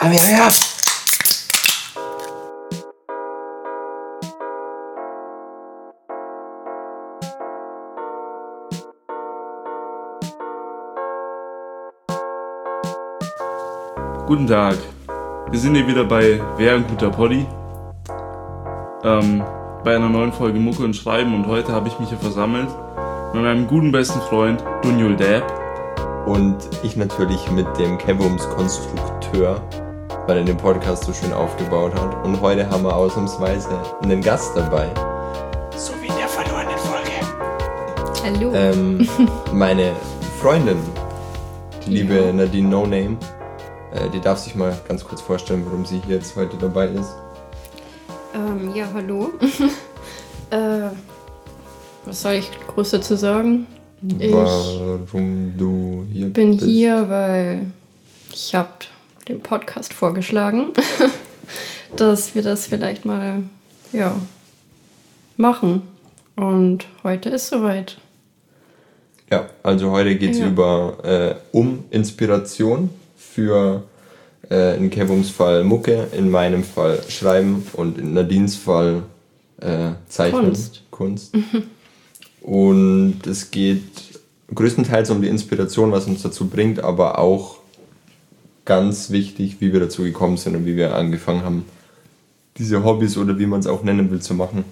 Ja. Guten Tag, wir sind hier wieder bei Wer ein guter Poddy, bei einer neuen Folge Mucke und Schreiben, und heute habe ich mich hier versammelt mit meinem guten besten Freund Dunjul Dab. Und ich natürlich mit dem Kevums Konstrukteur, weil er den Podcast so schön aufgebaut hat. Und heute haben wir ausnahmsweise einen Gast dabei. So wie in der verlorenen Folge. Hallo. Meine Freundin, die liebe Nadine No Name. Die darf sich mal ganz kurz vorstellen, warum sie hier jetzt heute dabei ist. Ja, hallo. Was soll ich groß dazu sagen? Warum du hier bin bist? Hier, weil ich habe den Podcast vorgeschlagen, dass wir das vielleicht mal machen. Und heute ist soweit. Ja, also heute geht es um Inspiration für in Kevums Fall Mucke, in meinem Fall Schreiben und in Nadines Fall Zeichnen, Kunst. Und es geht größtenteils um die Inspiration, was uns dazu bringt, aber auch ganz wichtig, wie wir dazu gekommen sind und wie wir angefangen haben, diese Hobbys oder wie man es auch nennen will, zu machen.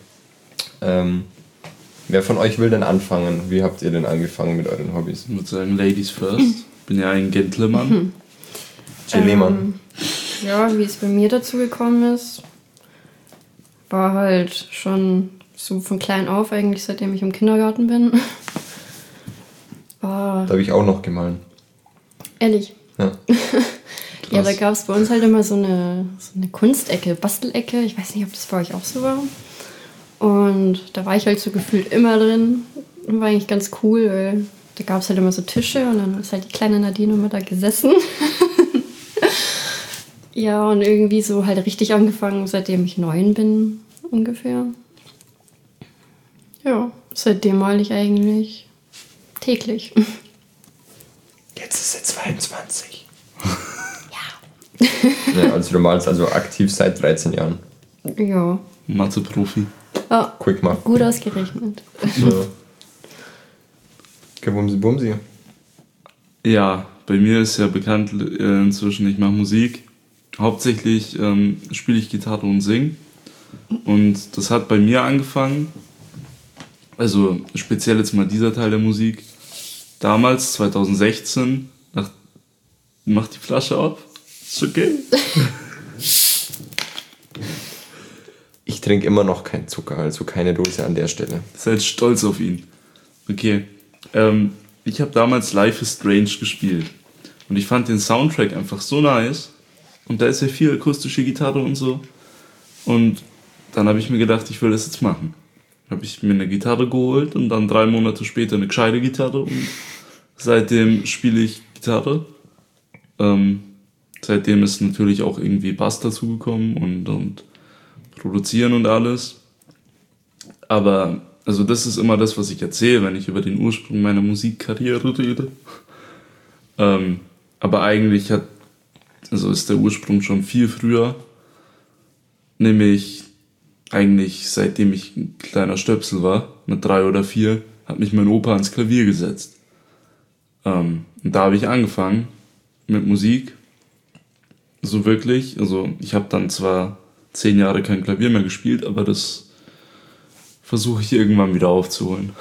Wer von euch will denn anfangen? Wie habt ihr denn angefangen mit euren Hobbys? Ich würde sagen, Ladies first. Bin ja ein Gentleman. Gentleman. Ja, wie es bei mir dazu gekommen ist, war halt schon so von klein auf, eigentlich seitdem ich im Kindergarten bin. Da habe ich auch noch gemahlen. Ehrlich? Ja. Ja, da gab es bei uns halt immer so eine Kunstecke, Bastelecke. Ich weiß nicht, ob das bei euch auch so war. Und da war ich halt so gefühlt immer drin. Und war eigentlich ganz cool, weil da gab es halt immer so Tische und dann ist halt die kleine Nadine immer da gesessen. Ja, und irgendwie so halt richtig angefangen, seitdem ich 9 bin, ungefähr. Ja, seitdem male ich eigentlich täglich. Jetzt ist sie 22. Ja. Ja, also du malst also aktiv seit 13 Jahren. Ja. Mathe-Profi. Oh, Quick Math. gut ausgerechnet. So. Kevumsi Bumsi. Ja, bei mir ist ja bekannt inzwischen, ich mache Musik. Hauptsächlich spiele ich Gitarre und singe. Und das hat bei mir angefangen, also speziell jetzt mal dieser Teil der Musik, damals, 2016, mach die Flasche auf, ist okay. Ich trinke immer noch keinen Zucker, also keine Dose an der Stelle. Seid stolz auf ihn. Okay, ich habe damals Life is Strange gespielt. Und ich fand den Soundtrack einfach so nice. Und da ist ja viel akustische Gitarre und so. Und dann habe ich mir gedacht, ich will das jetzt machen. Dann habe ich mir eine Gitarre geholt und dann 3 Monate später eine gescheite Gitarre. Und seitdem spiele ich Gitarre. Seitdem ist natürlich auch irgendwie Bass dazugekommen und produzieren und alles. Aber also das ist immer das, was ich erzähle, wenn ich über den Ursprung meiner Musikkarriere rede. Aber eigentlich ist der Ursprung schon viel früher. Nämlich eigentlich seitdem ich ein kleiner Stöpsel war, mit 3 oder 4, hat mich mein Opa ans Klavier gesetzt. Und da habe ich angefangen mit Musik. So wirklich. Also ich habe dann zwar 10 Jahre kein Klavier mehr gespielt, aber das versuche ich irgendwann wieder aufzuholen.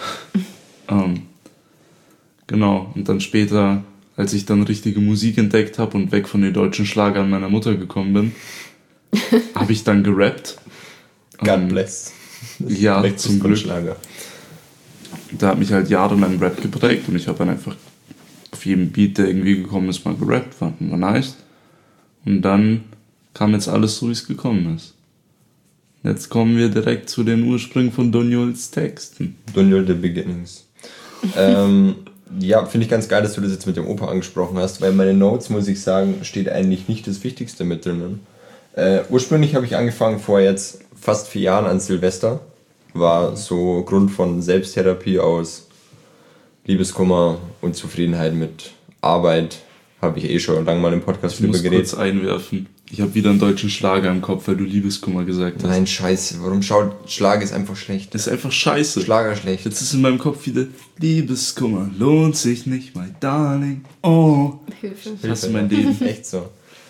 Genau. Und dann später, als ich dann richtige Musik entdeckt habe und weg von den deutschen Schlagern meiner Mutter gekommen bin, habe ich dann gerappt. God bless. Ja, zum Glück. Schlager. Da hat mich halt jahrelang Rap geprägt und ich habe dann einfach auf jedem Beat, der irgendwie gekommen ist, mal gerappt, war nice. Und dann kam jetzt alles so, wie es gekommen ist. Jetzt kommen wir direkt zu den Ursprüngen von Dunjuls Texten. Dunjul the Beginnings. Ja, finde ich ganz geil, dass du das jetzt mit dem Opa angesprochen hast, weil meine Notes, muss ich sagen, steht eigentlich nicht das Wichtigste mit drinnen. Ursprünglich habe ich angefangen vor jetzt fast 4 Jahren an Silvester. War so Grund von Selbsttherapie aus Liebeskummer, Unzufriedenheit mit Arbeit, Habe ich eh schon lange mal im Podcast drüber geredet. Ich muss kurz einwerfen. Ich habe wieder einen deutschen Schlager im Kopf, weil du Liebeskummer gesagt hast. Nein, scheiße. Warum Schlager ist einfach schlecht. Das ist einfach scheiße. Schlager schlecht. Jetzt ist in meinem Kopf wieder Liebeskummer, lohnt sich nicht, my darling. Oh. Hilfe. Das ist mein Leben. Echt so.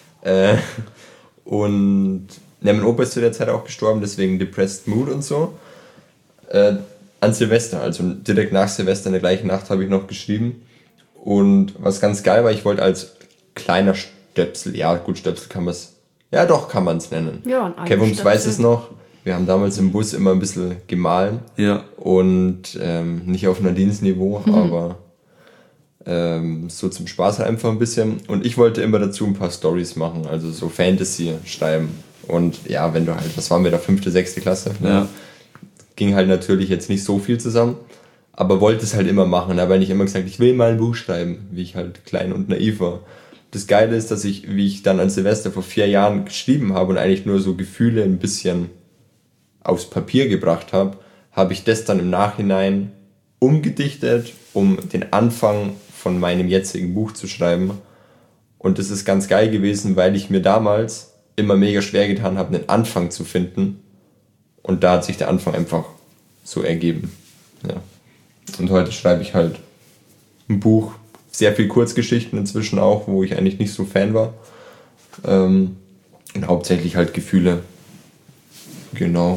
Und mein Opa ist zu der Zeit auch gestorben, deswegen Depressed Mood und so. An Silvester, also direkt nach Silvester in der gleichen Nacht habe ich noch geschrieben. Und was ganz geil war, ich wollte als kleiner Stöpsel, ja gut, Stöpsel kann man es, ja doch kann man es nennen. Ja, ein Kevums weiß es noch, wir haben damals im Bus immer ein bisschen gemahlen. Ja. Und nicht auf Nadines Niveau, aber so zum Spaß halt einfach ein bisschen. Und ich wollte immer dazu ein paar Storys machen, also so Fantasy schreiben. Und ja, wenn du halt, was waren wir da, 5., 6. Klasse? Ja. Ging halt natürlich jetzt nicht so viel zusammen, aber wollte es halt immer machen. Da habe ich immer gesagt, ich will mal ein Buch schreiben, wie ich halt klein und naiv war. Das Geile ist, dass ich, wie ich dann an Silvester vor 4 Jahren geschrieben habe und eigentlich nur so Gefühle ein bisschen aufs Papier gebracht habe, habe ich das dann im Nachhinein umgedichtet, um den Anfang von meinem jetzigen Buch zu schreiben. Und das ist ganz geil gewesen, weil ich mir damals immer mega schwer getan habe, einen Anfang zu finden. Und da hat sich der Anfang einfach so ergeben. Ja. Und heute schreibe ich halt ein Buch, sehr viel Kurzgeschichten inzwischen auch, wo ich eigentlich nicht so Fan war. Und hauptsächlich halt Gefühle. Genau.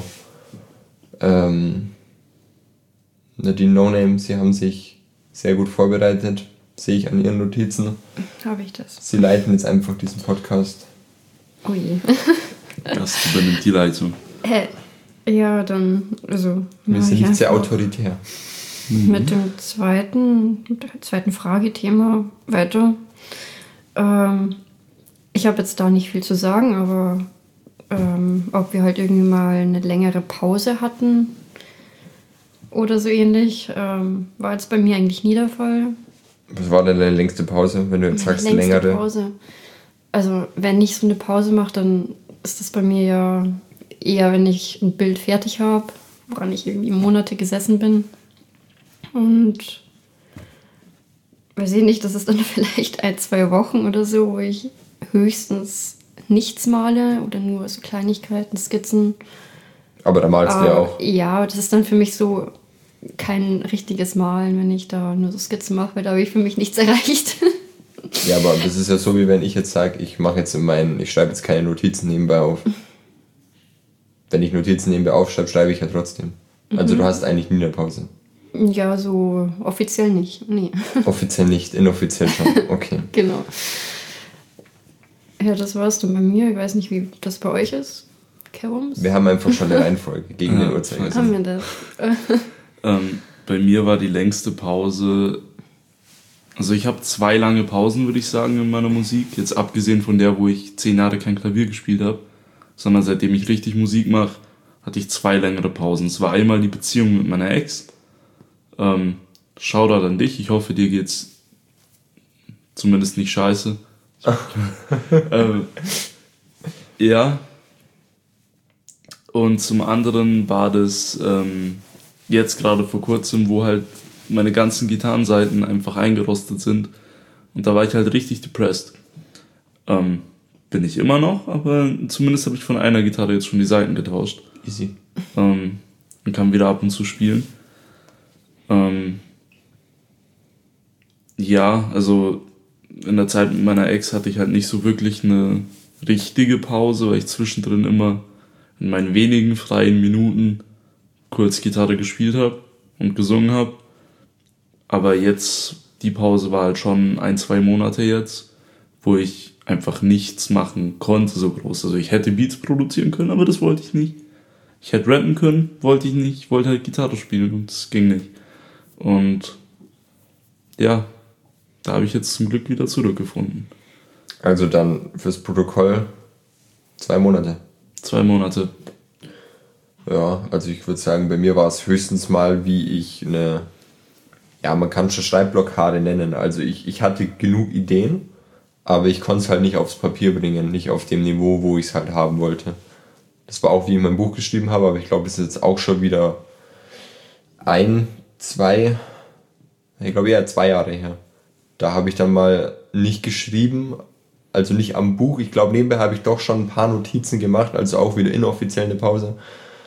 Nadine No Name, Sie haben sich sehr gut vorbereitet, sehe ich an Ihren Notizen. Habe ich das. Sie leiten jetzt einfach diesen Podcast. Oh je. Das übernimmt die Leitung. Ja, dann, also... Wir sind nicht sehr autoritär. Mit dem zweiten Fragethema weiter. Ich habe jetzt da nicht viel zu sagen, aber ob wir halt irgendwie mal eine längere Pause hatten oder so ähnlich, war jetzt bei mir eigentlich nie der Fall. Was war denn deine längste Pause, wenn du jetzt sagst längere? Pause. Also wenn ich so eine Pause mache, dann ist das bei mir ja eher, wenn ich ein Bild fertig habe, woran ich irgendwie Monate gesessen bin. Und weiß ich nicht, das ist dann vielleicht 1-2 Wochen oder so, wo ich höchstens nichts male oder nur so Kleinigkeiten, Skizzen. Aber da malst du ja auch. Ja, das ist dann für mich so kein richtiges Malen, wenn ich da nur so Skizzen mache, weil da habe ich für mich nichts erreicht. Ja, aber das ist ja so, wie wenn ich jetzt sage, ich schreibe jetzt keine Notizen nebenbei auf. Wenn ich Notizen nebenbei aufschreibe, schreibe ich ja trotzdem. Also du hast eigentlich nie eine Pause. Ja, so offiziell nicht, nee. Offiziell nicht, inoffiziell schon, okay. Genau. Ja, das war's dann bei mir. Ich weiß nicht, wie das bei euch ist. Kevums? Wir haben einfach schon eine Reihenfolge gegen den Uhrzeigersinn. Haben wir das? Bei mir war die längste Pause... Also ich habe 2 lange Pausen, würde ich sagen, in meiner Musik. Jetzt abgesehen von der, wo ich 10 Jahre kein Klavier gespielt habe. Sondern seitdem ich richtig Musik mache, hatte ich 2 längere Pausen. Es war einmal die Beziehung mit meiner Ex. Shoutout an dich. Ich hoffe, dir geht's zumindest nicht scheiße. Ja. Und zum anderen war das jetzt gerade vor kurzem, wo halt meine ganzen Gitarrenseiten einfach eingerostet sind. Und da war ich halt richtig depressed. Bin ich immer noch, aber zumindest habe ich von einer Gitarre jetzt schon die Seiten getauscht. Easy. Und kann wieder ab und zu spielen. Ja, also in der Zeit mit meiner Ex hatte ich halt nicht so wirklich eine richtige Pause, weil ich zwischendrin immer in meinen wenigen freien Minuten kurz Gitarre gespielt habe und gesungen habe. Aber jetzt, die Pause war halt schon 1-2 Monate jetzt, wo ich einfach nichts machen konnte so groß. Also ich hätte Beats produzieren können, aber das wollte ich nicht. Ich hätte rappen können, wollte ich nicht. Ich wollte halt Gitarre spielen und das ging nicht. Und ja, da habe ich jetzt zum Glück wieder zurückgefunden. Also dann fürs Protokoll 2 Monate. 2 Monate. Ja, also ich würde sagen, bei mir war es höchstens mal, wie ich eine, ja, man kann schon Schreibblockade nennen. Also ich hatte genug Ideen, aber ich konnte es halt nicht aufs Papier bringen, nicht auf dem Niveau, wo ich es halt haben wollte. Das war auch, wie ich mein Buch geschrieben habe, aber ich glaube, es ist jetzt auch schon wieder 2 Jahre her. Da habe ich dann mal nicht geschrieben, also nicht am Buch. Ich glaube, nebenbei habe ich doch schon ein paar Notizen gemacht, also auch wieder inoffiziell eine Pause.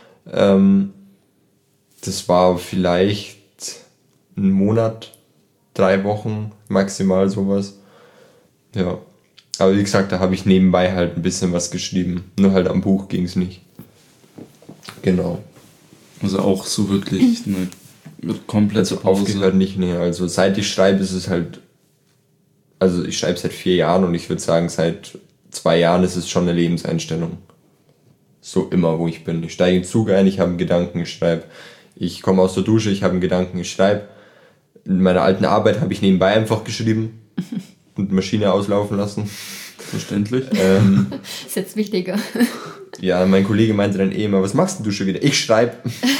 Das war vielleicht ein Monat, 3 Wochen, maximal sowas. Ja. Aber wie gesagt, da habe ich nebenbei halt ein bisschen was geschrieben. Nur halt am Buch ging es nicht. Genau. Also auch so wirklich eine komplette Pause. Aufgehört nicht, nee. Also seit ich schreibe, ist es halt... Also ich schreibe seit 4 Jahren und ich würde sagen, seit 2 Jahren ist es schon eine Lebenseinstellung. So immer, wo ich bin. Ich steige in den Zug ein, ich habe einen Gedanken, ich schreibe. Ich komme aus der Dusche, ich habe einen Gedanken, ich schreibe. In meiner alten Arbeit habe ich nebenbei einfach geschrieben und Maschine auslaufen lassen. Verständlich. Ist jetzt wichtiger. Ja, mein Kollege meinte dann immer, was machst denn du schon wieder? Ich schreibe.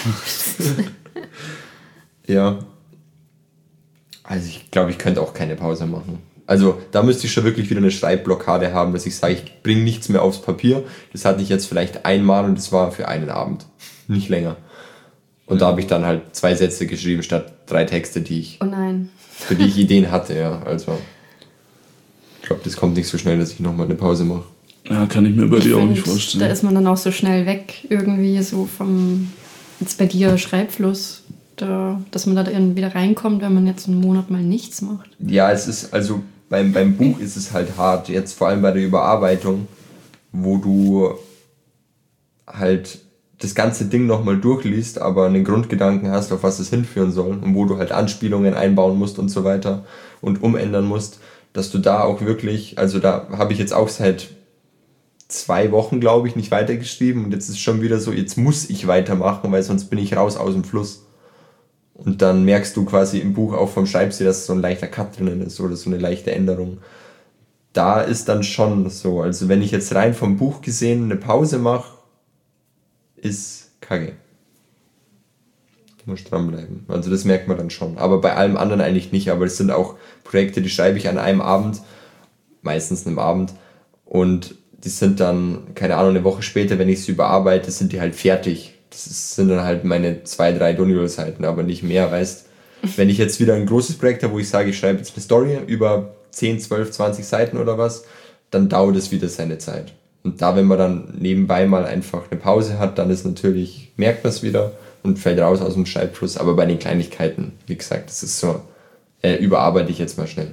Ja. Also ich glaube, ich könnte auch keine Pause machen. Also da müsste ich schon wirklich wieder eine Schreibblockade haben, dass ich sage, ich bringe nichts mehr aufs Papier. Das hatte ich jetzt vielleicht einmal und das war für einen Abend, nicht länger. Und da habe ich dann halt 2 Sätze geschrieben statt 3 Texte, Oh nein. für die ich Ideen hatte. Ja, also ich glaube, das kommt nicht so schnell, dass ich nochmal eine Pause mache. Ja, kann ich mir bei dir auch nicht vorstellen. Da ist man dann auch so schnell weg, irgendwie so vom, jetzt bei dir Schreibfluss, dass man da dann wieder reinkommt, wenn man jetzt einen Monat mal nichts macht. Ja, es ist, also beim Buch ist es halt hart, jetzt vor allem bei der Überarbeitung, wo du halt das ganze Ding nochmal durchliest, aber einen Grundgedanken hast, auf was es hinführen soll und wo du halt Anspielungen einbauen musst und so weiter und umändern musst, dass du da auch wirklich, also da habe ich jetzt auch seit 2 Wochen, glaube ich, nicht weitergeschrieben und jetzt ist schon wieder so, jetzt muss ich weitermachen, weil sonst bin ich raus aus dem Fluss. Und dann merkst du quasi im Buch auch vom Schreibstil, dass so ein leichter Cut drinnen ist oder so eine leichte Änderung. Da ist dann schon so, also wenn ich jetzt rein vom Buch gesehen eine Pause mache, ist kacke. Du musst dranbleiben. Also das merkt man dann schon. Aber bei allem anderen eigentlich nicht. Aber es sind auch Projekte, die schreibe ich an einem Abend, meistens einem Abend. Und die sind dann, keine Ahnung, eine Woche später, wenn ich sie überarbeite, sind die halt fertig. Sind dann halt meine 2, 3 Download-Seiten, aber nicht mehr, weißt. Wenn ich jetzt wieder ein großes Projekt habe, wo ich sage, ich schreibe jetzt eine Story über 10, 12, 20 Seiten oder was, dann dauert es wieder seine Zeit. Und da, wenn man dann nebenbei mal einfach eine Pause hat, dann ist natürlich, merkt man es wieder und fällt raus aus dem Schreibfluss. Aber bei den Kleinigkeiten, wie gesagt, das ist so, überarbeite ich jetzt mal schnell.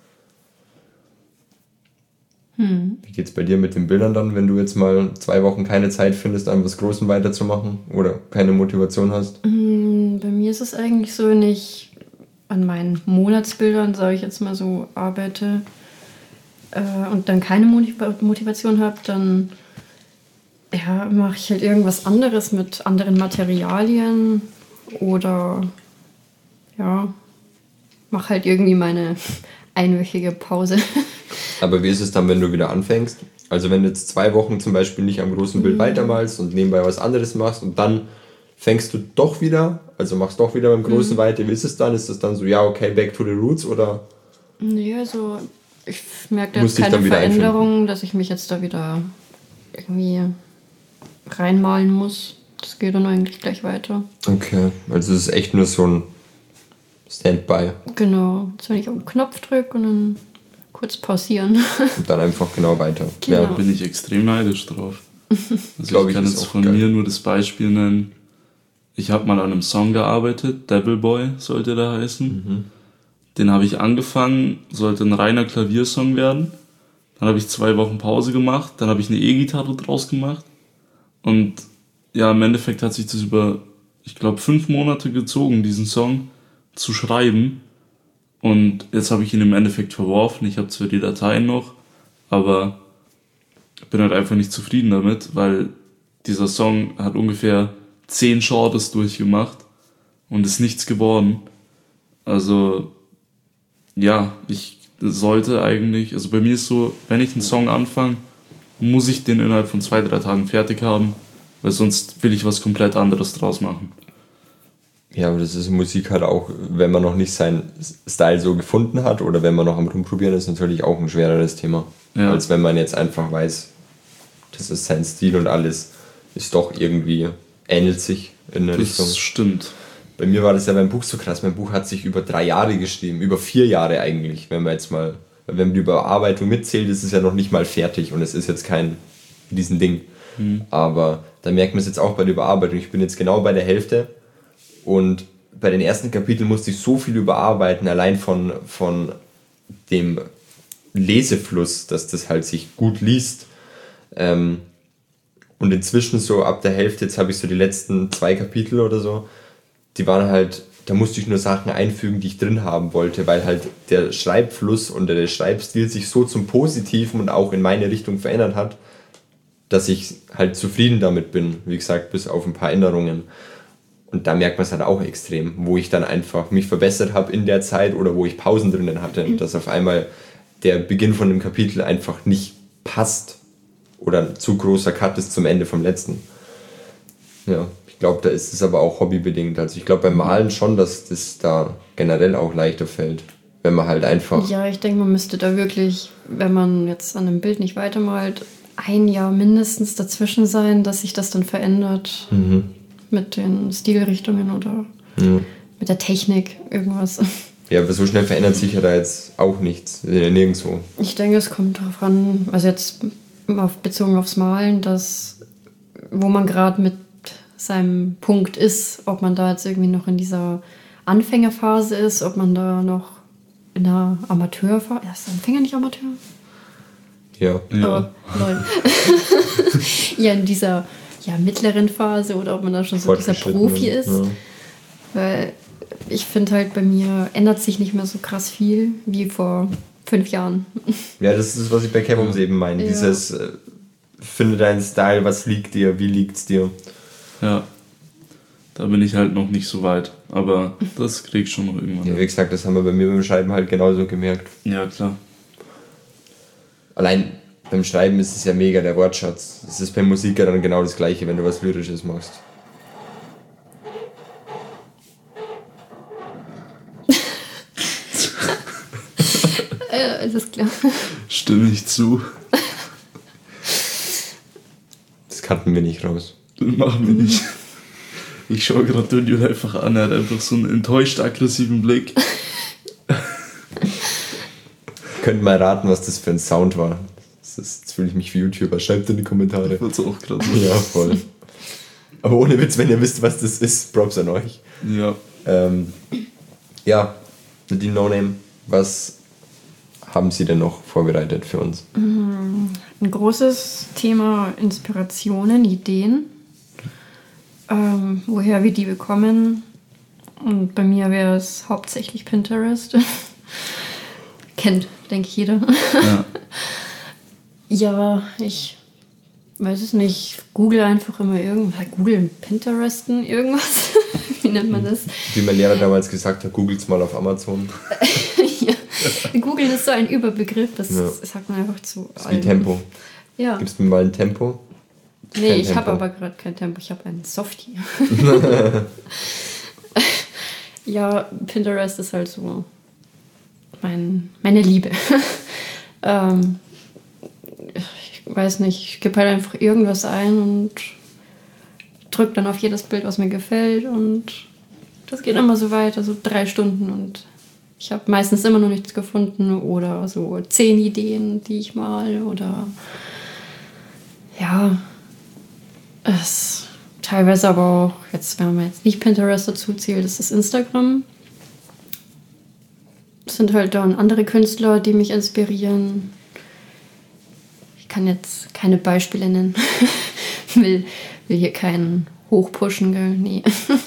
Wie geht's bei dir mit den Bildern dann, wenn du jetzt mal 2 Wochen keine Zeit findest, an was Großem weiterzumachen oder keine Motivation hast? Bei mir ist es eigentlich so, wenn ich an meinen Monatsbildern, sage ich jetzt mal so, arbeite und dann keine Motivation habe, dann ja, mache ich halt irgendwas anderes mit anderen Materialien oder ja, mache halt irgendwie meine einwöchige Pause. Aber wie ist es dann, wenn du wieder anfängst? Also wenn du jetzt 2 Wochen zum Beispiel nicht am großen Bild weitermalst und nebenbei was anderes machst und dann fängst du doch wieder, also machst doch wieder beim großen weiter, wie ist es dann? Ist es dann so, ja okay, back to the roots oder? Nee, also ich merke da jetzt keine Veränderung, dass ich mich jetzt da wieder irgendwie reinmalen muss. Das geht dann eigentlich gleich weiter. Okay, also es ist echt nur so ein Standby. Genau, jetzt wenn ich auf den Knopf drücke und dann kurz pausieren. Und dann einfach genau weiter. Genau. Da bin ich extrem neidisch drauf. Also ich kann jetzt von mir nur das Beispiel nennen. Ich habe mal an einem Song gearbeitet, Devil Boy sollte der heißen. Den habe ich angefangen, sollte ein reiner Klaviersong werden. Dann habe ich 2 Wochen Pause gemacht, dann habe ich eine E-Gitarre draus gemacht. Und ja, im Endeffekt hat sich das über, ich glaube, 5 Monate gezogen, diesen Song zu schreiben. Und jetzt habe ich ihn im Endeffekt verworfen. Ich habe zwar die Dateien noch, aber bin halt einfach nicht zufrieden damit, weil dieser Song hat ungefähr 10 Shorts durchgemacht und ist nichts geworden. Also ja, ich sollte eigentlich, also bei mir ist so, wenn ich einen Song anfange, muss ich den innerhalb von 2, 3 Tagen fertig haben, weil sonst will ich was komplett anderes draus machen. Ja, aber das ist Musik halt auch, wenn man noch nicht seinen Style so gefunden hat oder wenn man noch am Rumprobieren ist, natürlich auch ein schwereres Thema. Ja. Als wenn man jetzt einfach weiß, das ist sein Stil und alles ist doch irgendwie, ähnelt sich in eine Richtung. Das stimmt. Bei mir war das ja beim Buch so krass. Mein Buch hat sich über 3 Jahre geschrieben, über 4 Jahre eigentlich, wenn man jetzt mal Weil wenn man die Überarbeitung mitzählt, ist es ja noch nicht mal fertig und es ist jetzt kein Riesending. Aber da merkt man es jetzt auch bei der Überarbeitung. Ich bin jetzt genau bei der Hälfte und bei den ersten Kapiteln musste ich so viel überarbeiten, allein von dem Lesefluss, dass das halt sich gut liest. Und inzwischen so ab der Hälfte, jetzt habe ich so die letzten 2 Kapitel oder so, die waren halt, da musste ich nur Sachen einfügen, die ich drin haben wollte, weil halt der Schreibfluss und der Schreibstil sich so zum Positiven und auch in meine Richtung verändert hat, dass ich halt zufrieden damit bin, wie gesagt, bis auf ein paar Änderungen. Und da merkt man es halt auch extrem, wo ich dann einfach mich verbessert habe in der Zeit oder wo ich Pausen drinnen hatte, dass auf einmal der Beginn von dem Kapitel einfach nicht passt oder ein zu großer Cut ist zum Ende vom letzten. Ja, ich glaube, da ist es aber auch hobbybedingt. Also ich glaube beim Malen schon, dass das da generell auch leichter fällt, wenn man halt einfach... Ja, ich denke, man müsste da wirklich, wenn man jetzt an einem Bild nicht weitermalt, 1 Jahr mindestens dazwischen sein, dass sich das dann verändert mit den Stilrichtungen oder mit der Technik, irgendwas. Ja, aber so schnell verändert sich ja da jetzt auch nichts, nirgendwo. Ich denke, es kommt darauf an, also jetzt bezogen aufs Malen, dass wo man gerade mit seinem Punkt ist, ob man da jetzt irgendwie noch in dieser Anfängerphase ist, ob man da noch in der Amateurphase, ist Anfänger nicht Amateur? Ja. Aber, ja, in dieser mittleren Phase oder ob man da schon so dieser Profi ist. Ja. Weil ich finde halt, bei mir ändert sich nicht mehr so krass viel wie vor 5 Jahren. Ja, das ist, was ich bei Kebums eben meine. Ja. Dieses, finde deinen Style, was liegt dir, wie liegt's dir? Ja, da bin ich halt noch nicht so weit. Aber das krieg ich schon noch irgendwann. Ja, wie gesagt, das haben wir bei mir beim Schreiben halt genauso gemerkt. Ja, klar. Allein beim Schreiben ist es ja mega, der Wortschatz. Es ist beim Musiker dann genau das Gleiche, wenn du was Lyrisches machst. Alles klar. Stimme ich zu. Das cutten wir nicht raus. Das machen wir nicht. Ich schaue gerade Daniel einfach an, er hat einfach so einen enttäuscht aggressiven Blick. Könnt mal raten, was das für ein Sound war. Jetzt fühle ich mich wie YouTuber. Schreibt in die Kommentare. Das auch gerade. Ja, voll. Aber ohne Witz, wenn ihr wisst, was das ist, Props an euch. Ja. Ja, die No Name, was haben Sie denn noch vorbereitet für uns? Ein großes Thema Inspirationen, Ideen. Woher wir die bekommen. Und bei mir wäre es hauptsächlich Pinterest. Kennt, denke ich, jeder. Ja. Ja, ich weiß es nicht. Google einfach immer irgendwas. Google Pinteresten, irgendwas. Wie nennt man das? Wie mein Lehrer damals gesagt hat, googles mal auf Amazon. Ja. Google ist so ein Überbegriff, das sagt man einfach zu allem. Das ist wie Tempo. Ja. Gibst du mir mal ein Tempo? Nee, ich habe aber gerade kein Tempo, ich habe einen Softie. Ja, Pinterest ist halt so meine Liebe. Ich weiß nicht, ich gebe halt einfach irgendwas ein und drücke dann auf jedes Bild, was mir gefällt, und das geht immer so weiter, so 3 Stunden, und ich habe meistens immer noch nichts gefunden oder so 10 Ideen, die ich male, oder ja, es teilweise aber auch, jetzt, wenn man jetzt nicht Pinterest dazu zählt, ist das Instagram. Es sind halt dann andere Künstler, die mich inspirieren. Ich kann jetzt keine Beispiele nennen. will hier keinen hochpushen, gell? Nee.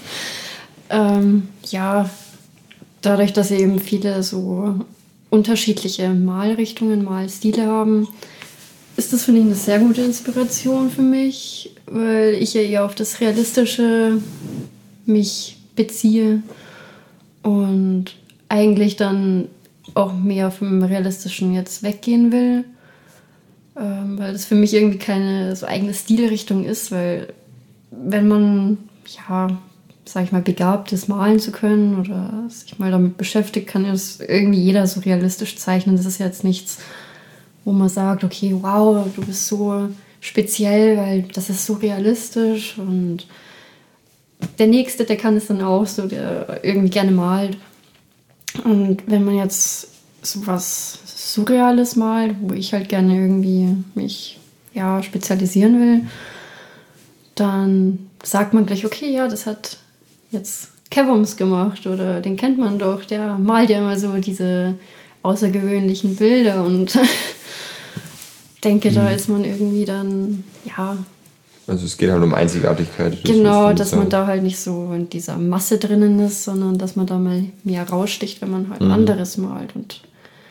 Ja, dadurch, dass eben viele so unterschiedliche Malrichtungen, Malstile haben, ist das, finde ich, eine sehr gute Inspiration für mich, weil ich ja eher auf das Realistische mich beziehe und eigentlich dann auch mehr vom Realistischen jetzt weggehen will, weil das für mich irgendwie keine so eigene Stilrichtung ist, weil wenn man, ja, sag ich mal, begabt ist, malen zu können oder sich mal damit beschäftigt, kann das irgendwie jeder so realistisch zeichnen. Das ist jetzt nichts, wo man sagt, okay, wow, du bist so speziell, weil das ist so realistisch, und der Nächste, der kann es dann auch so, der irgendwie gerne malt. Und wenn man jetzt sowas Surreales malt, wo ich halt gerne irgendwie mich spezialisieren will, dann sagt man gleich, okay, ja, das hat jetzt Kevums gemacht oder den kennt man doch, der malt ja immer so diese außergewöhnlichen Bilder und denke, da ist man irgendwie dann, Also es geht halt um Einzigartigkeit. Genau, dass man da halt nicht so in dieser Masse drinnen ist, sondern dass man da mal mehr raussticht, wenn man halt anderes malt. Und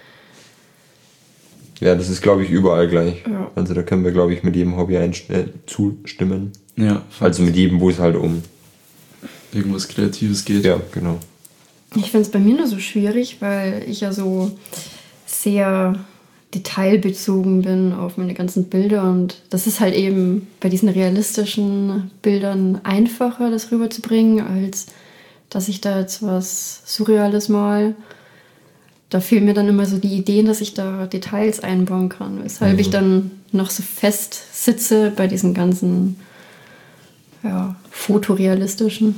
ja, das ist, glaube ich, überall gleich. Ja. Also da können wir, glaube ich, mit jedem Hobby zustimmen. Ja. Also mit jedem, wo es halt um irgendwas Kreatives geht. Ja, genau. Ich finde es bei mir nur so schwierig, weil ich ja so sehr detailbezogen bin auf meine ganzen Bilder und das ist halt eben bei diesen realistischen Bildern einfacher, das rüberzubringen, als dass ich da jetzt was Surreales mal. Da fehlen mir dann immer so die Ideen, dass ich da Details einbauen kann, weshalb ich dann noch so fest sitze bei diesen ganzen fotorealistischen.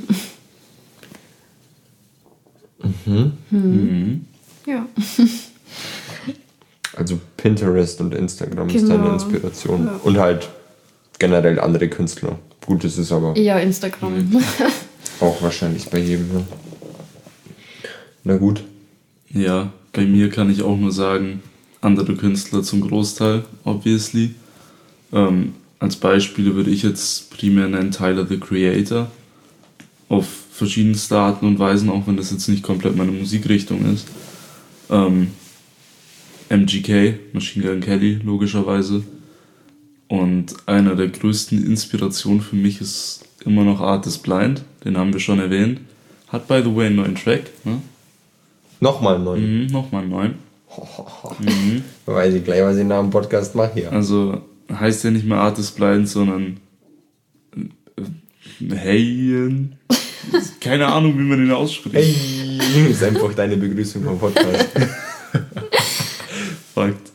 Ja. Also Pinterest und Instagram ist deine Inspiration. Ja. Und halt generell andere Künstler. Gut, das ist aber... Ja, Instagram. Auch wahrscheinlich bei jedem. Ne? Na gut. Ja, bei mir kann ich auch nur sagen, andere Künstler zum Großteil, obviously. Als Beispiele würde ich jetzt primär nennen Tyler, the Creator. Auf verschiedenste Arten und Weisen, auch wenn das jetzt nicht komplett meine Musikrichtung ist. MGK, Machine Gun Kelly, logischerweise. Und einer der größten Inspirationen für mich ist immer noch Artist Blind, den haben wir schon erwähnt. Hat, by the way, einen neuen Track. Ne? Nochmal einen neuen? Nochmal einen neuen. Weiß ich gleich, was ich nach dem Podcast mache hier. Also heißt ja nicht mehr Artist Blind, sondern Heyen. Keine Ahnung, wie man den ausspricht. Hey, ist einfach deine Begrüßung vom Podcast. Fakt.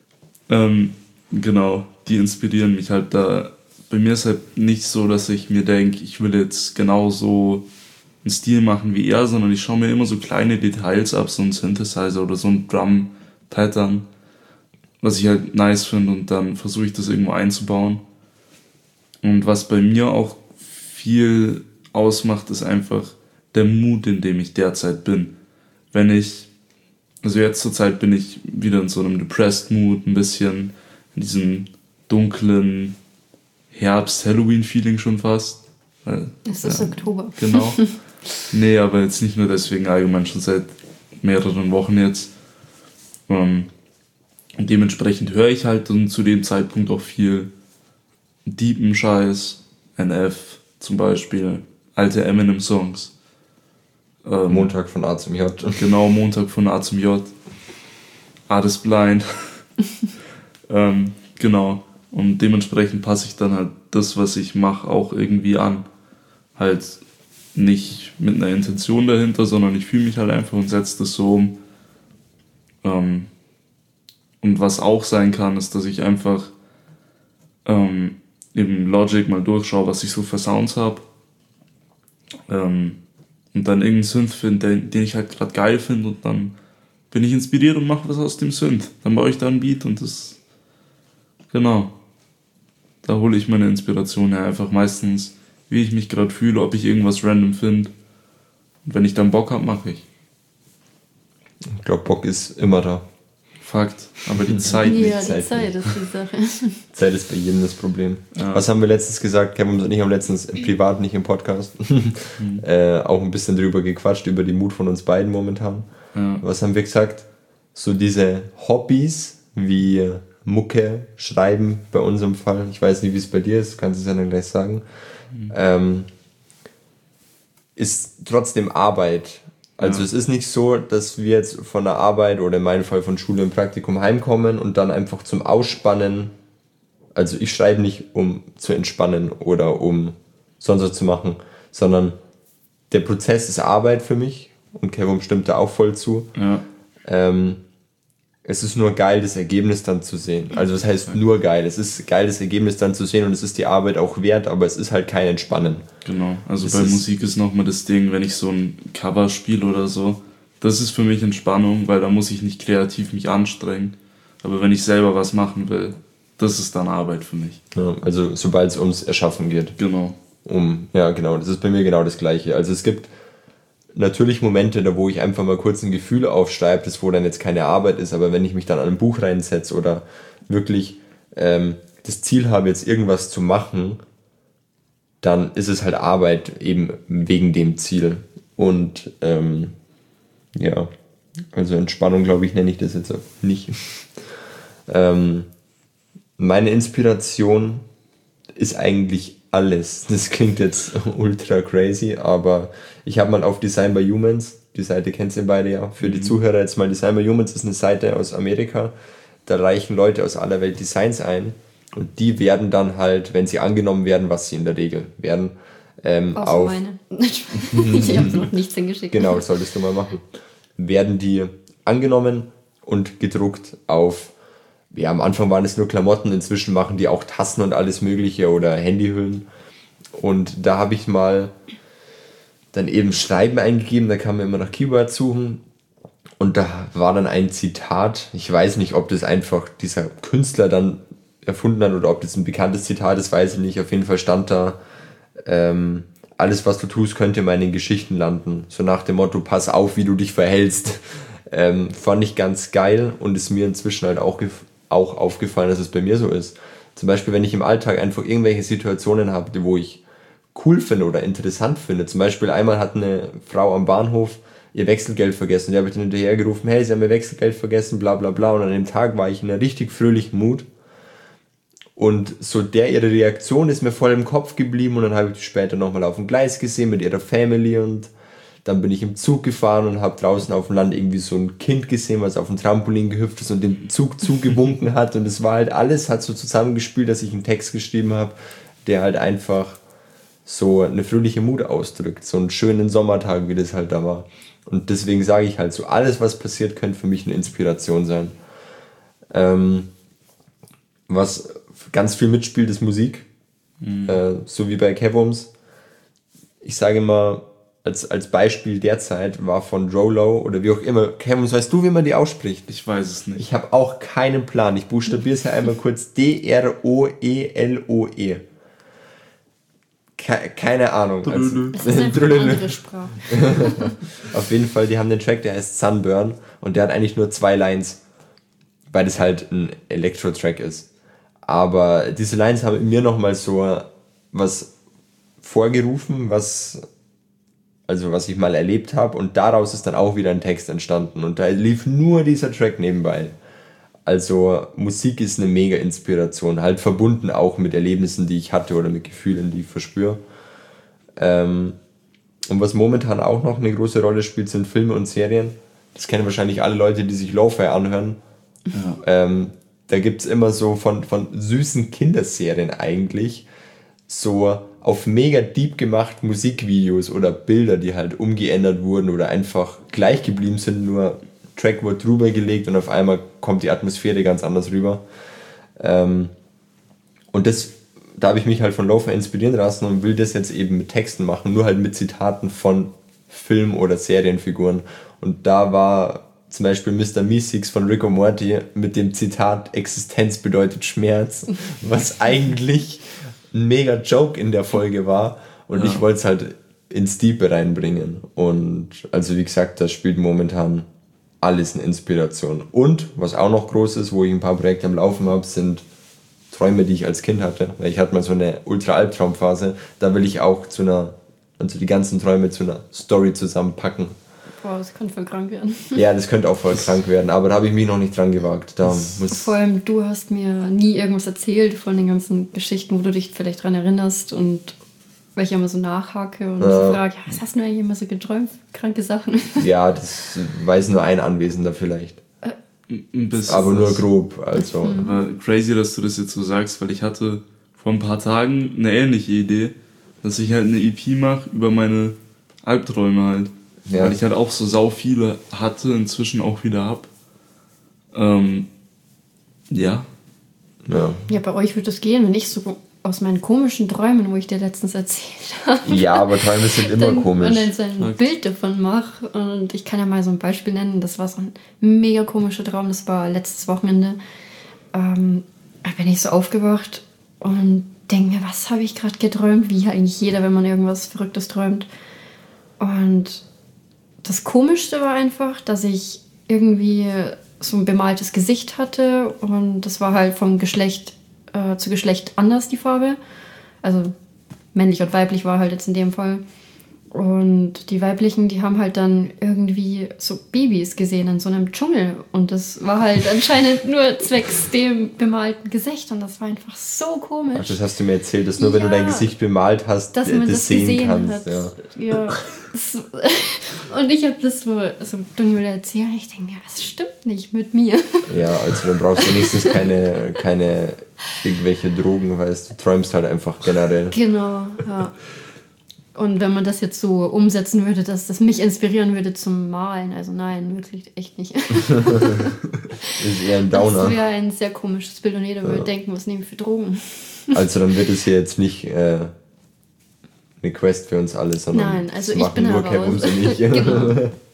Genau, die inspirieren mich halt da. Bei mir ist halt nicht so, dass ich mir denke, ich will jetzt genauso einen Stil machen wie er, sondern ich schaue mir immer so kleine Details ab, so ein Synthesizer oder so ein Drum-Pattern, was ich halt nice finde und dann versuche ich das irgendwo einzubauen. Und was bei mir auch viel ausmacht, ist einfach der Mut, in dem ich derzeit bin. Also jetzt zur Zeit bin ich wieder in so einem depressed Mood, ein bisschen in diesem dunklen Herbst-Halloween-Feeling schon fast. Es ist Oktober. Genau. Nee, aber jetzt nicht nur deswegen, allgemein schon seit mehreren Wochen jetzt. Und dementsprechend höre ich halt dann zu dem Zeitpunkt auch viel deepen Scheiß, NF zum Beispiel, alte Eminem-Songs. Montag von A zum J. Genau, Montag von A zum J. Artist Blind. Genau. Und dementsprechend passe ich dann halt das, was ich mache, auch irgendwie an. Halt nicht mit einer Intention dahinter, sondern ich fühle mich halt einfach und setze das so um. Und was auch sein kann, ist, dass ich einfach im Logic mal durchschaue, was ich so für Sounds habe. Und dann irgendeinen Synth finde, den ich halt gerade geil finde und dann bin ich inspiriert und mache was aus dem Synth. Dann baue ich da ein Beat und das... Genau. Da hole ich meine Inspiration her. Einfach meistens, wie ich mich gerade fühle, ob ich irgendwas random finde. Und wenn ich dann Bock habe, mache ich. Ich glaube, Bock ist immer da. Fakt. Aber die Zeit nicht. Ja, die Zeit ist die Sache. Zeit ist bei jedem das Problem. Ja. Was haben wir letztens gesagt? Kevin und ich haben letztens privat, nicht im Podcast, auch ein bisschen drüber gequatscht, über den Mut von uns beiden momentan. Ja. Was haben wir gesagt? So diese Hobbys wie Mucke, Schreiben bei unserem Fall, ich weiß nicht, wie es bei dir ist, kannst du es ja dann gleich sagen, ist trotzdem Arbeit. Also es ist nicht so, dass wir jetzt von der Arbeit oder in meinem Fall von Schule und Praktikum heimkommen und dann einfach zum Ausspannen, also ich schreibe nicht, um zu entspannen oder um sonst was zu machen, sondern der Prozess ist Arbeit für mich und Kevin stimmt da auch voll zu. Ja. Es ist nur geil, das Ergebnis dann zu sehen. Also das heißt nur geil. Es ist geil, das Ergebnis dann zu sehen und es ist die Arbeit auch wert, aber es ist halt kein Entspannen. Genau. Also bei Musik ist nochmal das Ding, wenn ich so ein Cover spiele oder so, Das ist für mich Entspannung, weil da muss ich nicht kreativ mich anstrengen. Aber wenn ich selber was machen will, das ist dann Arbeit für mich. Ja, also sobald es ums Erschaffen geht. Genau. Ja, genau, das ist bei mir genau das Gleiche. Also es gibt natürlich Momente, da wo ich einfach mal kurz ein Gefühl aufschreibe, das wo dann jetzt keine Arbeit ist, aber wenn ich mich dann an ein Buch reinsetze oder wirklich das Ziel habe, jetzt irgendwas zu machen, dann ist es halt Arbeit eben wegen dem Ziel. Und ja, also Entspannung, glaube ich, nenne ich das jetzt auch nicht. Meine Inspiration ist eigentlich alles. Das klingt jetzt ultra crazy, aber ich habe mal auf Design by Humans, die Seite kennt ihr beide ja, für die Zuhörer jetzt mal, Design by Humans ist eine Seite aus Amerika, da reichen Leute aus aller Welt Designs ein und die werden dann halt, wenn sie angenommen werden, was sie in der Regel werden, auf meine. Ich habe noch nichts hingeschickt. Genau, das solltest du mal machen. Werden die angenommen und gedruckt auf, ja, am Anfang waren es nur Klamotten, inzwischen machen die auch Tassen und alles mögliche oder Handyhüllen. Und da habe ich mal dann eben Schreiben eingegeben, da kann man immer nach Keywords suchen. Und da war dann ein Zitat, ich weiß nicht, ob das einfach dieser Künstler dann erfunden hat oder ob das ein bekanntes Zitat ist, weiß ich nicht. Auf jeden Fall stand da, alles was du tust, könnte in meinen Geschichten landen. So nach dem Motto, pass auf, wie du dich verhältst. Fand ich ganz geil und ist mir inzwischen halt auch aufgefallen, dass es bei mir so ist. Zum Beispiel, wenn ich im Alltag einfach irgendwelche Situationen habe, wo ich cool finde oder interessant finde. Zum Beispiel einmal hat eine Frau am Bahnhof ihr Wechselgeld vergessen. Die habe ich dann hinterher gerufen, hey, sie haben ihr Wechselgeld vergessen, bla bla bla. Und an dem Tag war ich in einer richtig fröhlichen Mut. Und so ihre Reaktion ist mir voll im Kopf geblieben und dann habe ich die später nochmal auf dem Gleis gesehen mit ihrer Family und dann bin ich im Zug gefahren und habe draußen auf dem Land irgendwie so ein Kind gesehen, was auf dem Trampolin gehüpft ist und dem Zug zugewunken hat und es war halt alles, hat so zusammengespielt, dass ich einen Text geschrieben habe, der halt einfach so eine fröhliche Mut ausdrückt, so einen schönen Sommertag, wie das halt da war. Und deswegen sage ich halt so, alles was passiert, könnte für mich eine Inspiration sein. Was ganz viel mitspielt, ist Musik, so wie bei Kevums. Ich sage mal, als Beispiel derzeit war von Rolo oder wie auch immer. Kevums, weißt du, wie man die ausspricht? Ich weiß es nicht. Ich habe auch keinen Plan. Ich buchstabiere es ja einmal kurz D-R-O-E-L-O-E. Keine Ahnung. Also, das ist einfach eine andere Sprache. Auf jeden Fall, die haben den Track, der heißt Sunburn und der hat eigentlich nur 2 Lines, weil das halt ein Elektro-Track ist. Aber diese Lines haben in mir nochmal so was vorgerufen, was ich mal erlebt habe und daraus ist dann auch wieder ein Text entstanden und da lief nur dieser Track nebenbei. Also Musik ist eine mega Inspiration, halt verbunden auch mit Erlebnissen, die ich hatte oder mit Gefühlen, die ich verspüre. Und was momentan auch noch eine große Rolle spielt, sind Filme und Serien. Das kennen wahrscheinlich alle Leute, die sich Lo-Fi anhören. Ja. Da gibt es immer so von süßen Kinderserien eigentlich so auf mega deep gemacht Musikvideos oder Bilder, die halt umgeändert wurden oder einfach gleich geblieben sind, nur Track wird drüber gelegt und auf einmal kommt die Atmosphäre ganz anders rüber. Und da habe ich mich halt von Lo-Fi inspirieren lassen und will das jetzt eben mit Texten machen, nur halt mit Zitaten von Film- oder Serienfiguren. Und da war zum Beispiel Mr. Meeseeks von Rick und Morty mit dem Zitat Existenz bedeutet Schmerz, was eigentlich ein mega Joke in der Folge war und ich wollte es halt ins Diepe reinbringen und also wie gesagt, das spielt momentan alles eine Inspiration und was auch noch groß ist, wo ich ein paar Projekte am Laufen habe, sind Träume, die ich als Kind hatte, weil ich hatte mal so eine Ultra-Albtraumphase, da will ich auch die ganzen Träume zu einer Story zusammenpacken. Boah, das könnte voll krank werden. Ja, das könnte auch voll krank werden, aber da habe ich mich noch nicht dran gewagt. Vor allem, du hast mir nie irgendwas erzählt von den ganzen Geschichten, wo du dich vielleicht dran erinnerst und weil ich immer so nachhake und frage, was hast du eigentlich immer so geträumt? Kranke Sachen. Ja, das weiß nur ein Anwesender vielleicht. Aber nur grob. Also. Crazy, dass du das jetzt so sagst, weil ich hatte vor ein paar Tagen eine ähnliche Idee, dass ich halt eine EP mache über meine Albträume halt. Ja. Weil ich halt auch so sau viele hatte, inzwischen auch wieder hab. Ja, bei euch wird das gehen, wenn ich so aus meinen komischen Träumen, wo ich dir letztens erzählt habe. Ja, aber Träume sind immer komisch. Und dann so ein Bild davon mache. Und ich kann ja mal so ein Beispiel nennen. Das war so ein mega komischer Traum. Das war letztes Wochenende. Da bin ich so aufgewacht und denke mir, was habe ich gerade geträumt? Wie eigentlich jeder, wenn man irgendwas Verrücktes träumt. Und das Komischste war einfach, dass ich irgendwie so ein bemaltes Gesicht hatte. Und das war halt vom Geschlecht zu Geschlecht anders, die Farbe. Also männlich und weiblich war halt jetzt in dem Fall. Und die Weiblichen, die haben halt dann irgendwie so Babys gesehen in so einem Dschungel. Und das war halt anscheinend nur zwecks dem bemalten Gesicht. Und das war einfach so komisch. Ach, das hast du mir erzählt, dass nur wenn du dein Gesicht bemalt hast, dass man das sehen kannst. Hat. Ja. Und ich habe das so Daniel erzählt. Ich denke mir, was stimmt nicht mit mir? Ja, also dann brauchst du wenigstens keine irgendwelche Drogen, weißt du, träumst halt einfach generell. Genau, ja. Und wenn man das jetzt so umsetzen würde, dass das mich inspirieren würde zum Malen, also nein, wirklich echt nicht. Das ist eher ein Downer. Das wäre ein sehr komisches Bild und jeder würde denken, was nehmen wir für Drogen? Also dann wird es hier jetzt nicht eine Quest für uns alle, sondern nein, also ich bin nur Kevums und ich. Genau.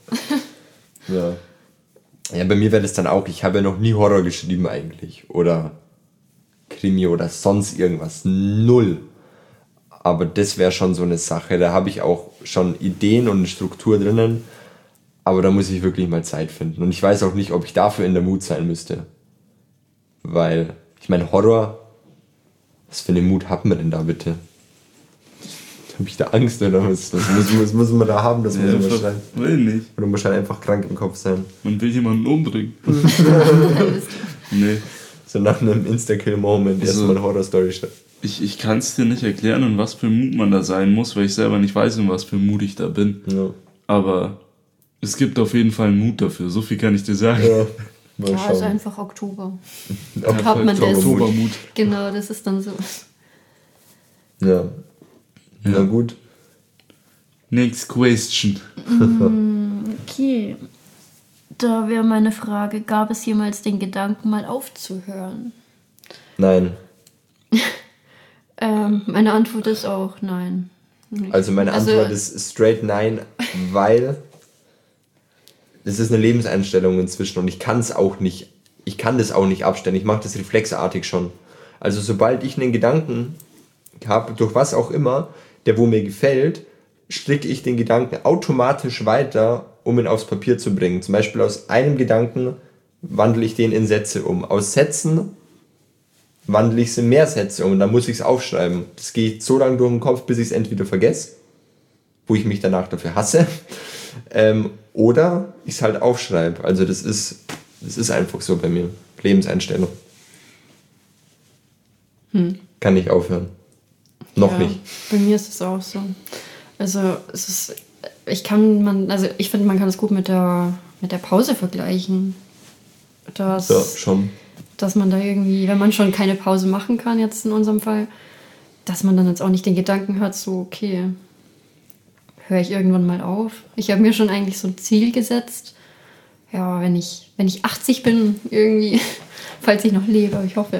Ja, bei mir wäre das dann auch, ich habe ja noch nie Horror geschrieben eigentlich oder Krimi oder sonst irgendwas, null. Aber das wäre schon so eine Sache, da habe ich auch schon Ideen und eine Struktur drinnen, aber da muss ich wirklich mal Zeit finden. Und ich weiß auch nicht, ob ich dafür in der Mut sein müsste. Weil, ich meine, Horror, was für eine Mut hat man denn da bitte? Habe ich da Angst oder was muss man da haben, das muss man wahrscheinlich. Will nicht. Oder muss halt einfach krank im Kopf sein. Man will jemanden umbringen. Nee. So nach einem Insta-Kill-Moment erstmal eine Horror-Story schreiben. Ich kann es dir nicht erklären, in was für Mut man da sein muss, weil ich selber nicht weiß, in was für Mut ich da bin. Ja. Aber es gibt auf jeden Fall einen Mut dafür, so viel kann ich dir sagen. Ja, mal Ja, schauen. also einfach Oktober. Ob hat man das. Oktobermut. Genau, das ist dann so. Ja. Na gut. Next question. Okay. Da wäre meine Frage, gab es jemals den Gedanken, mal aufzuhören? Nein. Meine Antwort ist auch nein. Also meine Antwort ist straight nein, weil es ist eine Lebenseinstellung inzwischen und ich kann das auch nicht abstellen. Ich mache das reflexartig schon. Also sobald ich einen Gedanken habe, durch was auch immer, der wo mir gefällt, stricke ich den Gedanken automatisch weiter, um ihn aufs Papier zu bringen. Zum Beispiel aus einem Gedanken wandle ich den in Sätze um. Aus Sätzen wandle ich es in mehr Sätze um und dann muss ich es aufschreiben. Das geht so lange durch den Kopf, bis ich es entweder vergesse, wo ich mich danach dafür hasse, oder ich es halt aufschreibe. Also das ist einfach so bei mir. Lebenseinstellung. Kann nicht aufhören. Noch nicht. Bei mir ist es auch so. Also ich finde, man kann es gut mit der Pause vergleichen. Ja, schon. Dass man da irgendwie, wenn man schon keine Pause machen kann, jetzt in unserem Fall, dass man dann jetzt auch nicht den Gedanken hat, so, okay, höre ich irgendwann mal auf. Ich habe mir schon eigentlich so ein Ziel gesetzt. Ja, wenn ich 80 bin, irgendwie, falls ich noch lebe, aber ich hoffe.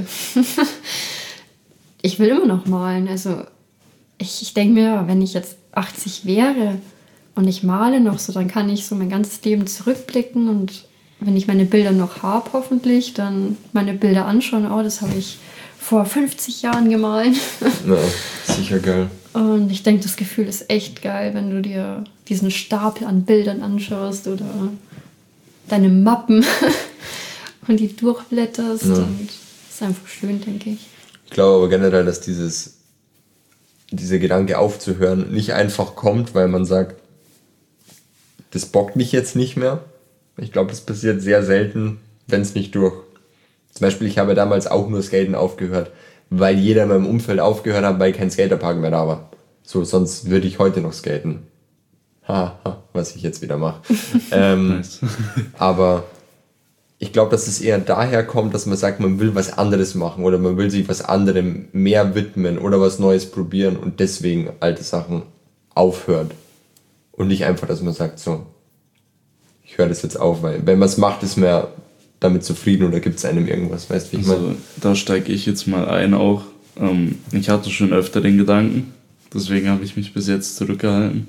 Ich will immer noch malen. Also ich denke mir, wenn ich jetzt 80 wäre und ich male noch so, dann kann ich so mein ganzes Leben zurückblicken und wenn ich meine Bilder noch habe, hoffentlich, dann meine Bilder anschauen, oh, das habe ich vor 50 Jahren gemalt. Ja, sicher geil. Und ich denke, das Gefühl ist echt geil, wenn du dir diesen Stapel an Bildern anschaust oder deine Mappen und die durchblätterst. Ja. Und das ist einfach schön, denke ich. Ich glaube aber generell, dass dieser Gedanke aufzuhören nicht einfach kommt, weil man sagt, das bockt mich jetzt nicht mehr. Ich glaube, das passiert sehr selten, wenn es nicht durch. Zum Beispiel, ich habe damals auch nur Skaten aufgehört, weil jeder in meinem Umfeld aufgehört hat, weil kein Skaterpark mehr da war. So, sonst würde ich heute noch skaten. Was ich jetzt wieder mache. Nice. Aber ich glaube, dass es eher daher kommt, dass man sagt, man will was anderes machen oder man will sich was anderem mehr widmen oder was Neues probieren und deswegen alte Sachen aufhört. Und nicht einfach, dass man sagt, so, ich höre das jetzt auf, weil wenn man es macht, ist man damit zufrieden oder gibt es einem irgendwas, weißt du, wie ich meine? Also, da steige ich jetzt mal ein auch. Ich hatte schon öfter den Gedanken, deswegen habe ich mich bis jetzt zurückgehalten.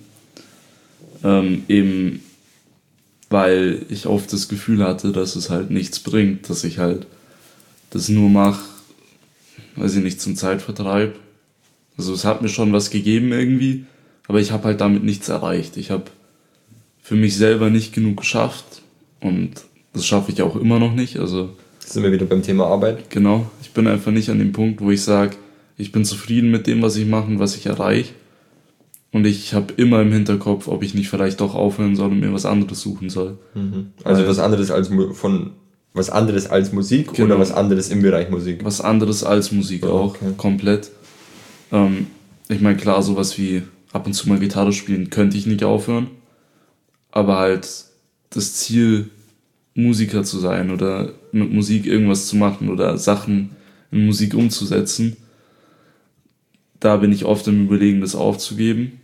Eben weil ich oft das Gefühl hatte, dass es halt nichts bringt, dass ich halt das nur mache, weiß ich nicht, zum Zeitvertreib. Also es hat mir schon was gegeben irgendwie, aber ich habe halt damit nichts erreicht. Ich habe für mich selber nicht genug geschafft und das schaffe ich auch immer noch nicht. Also sind wir wieder beim Thema Arbeit? Genau, ich bin einfach nicht an dem Punkt, wo ich sage, ich bin zufrieden mit dem, was ich mache und was ich erreiche. Und ich habe immer im Hinterkopf, ob ich nicht vielleicht doch aufhören soll und mir was anderes suchen soll. Also was anderes als Musik Genau. Oder was anderes im Bereich Musik? Was anderes als Musik auch, komplett. Ich meine, klar, sowas wie ab und zu mal Gitarre spielen könnte ich nicht aufhören. Aber halt das Ziel, Musiker zu sein oder mit Musik irgendwas zu machen oder Sachen in Musik umzusetzen, da bin ich oft im Überlegen, das aufzugeben.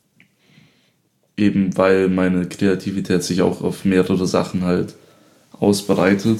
Eben weil meine Kreativität sich auch auf mehrere Sachen halt ausbreitet.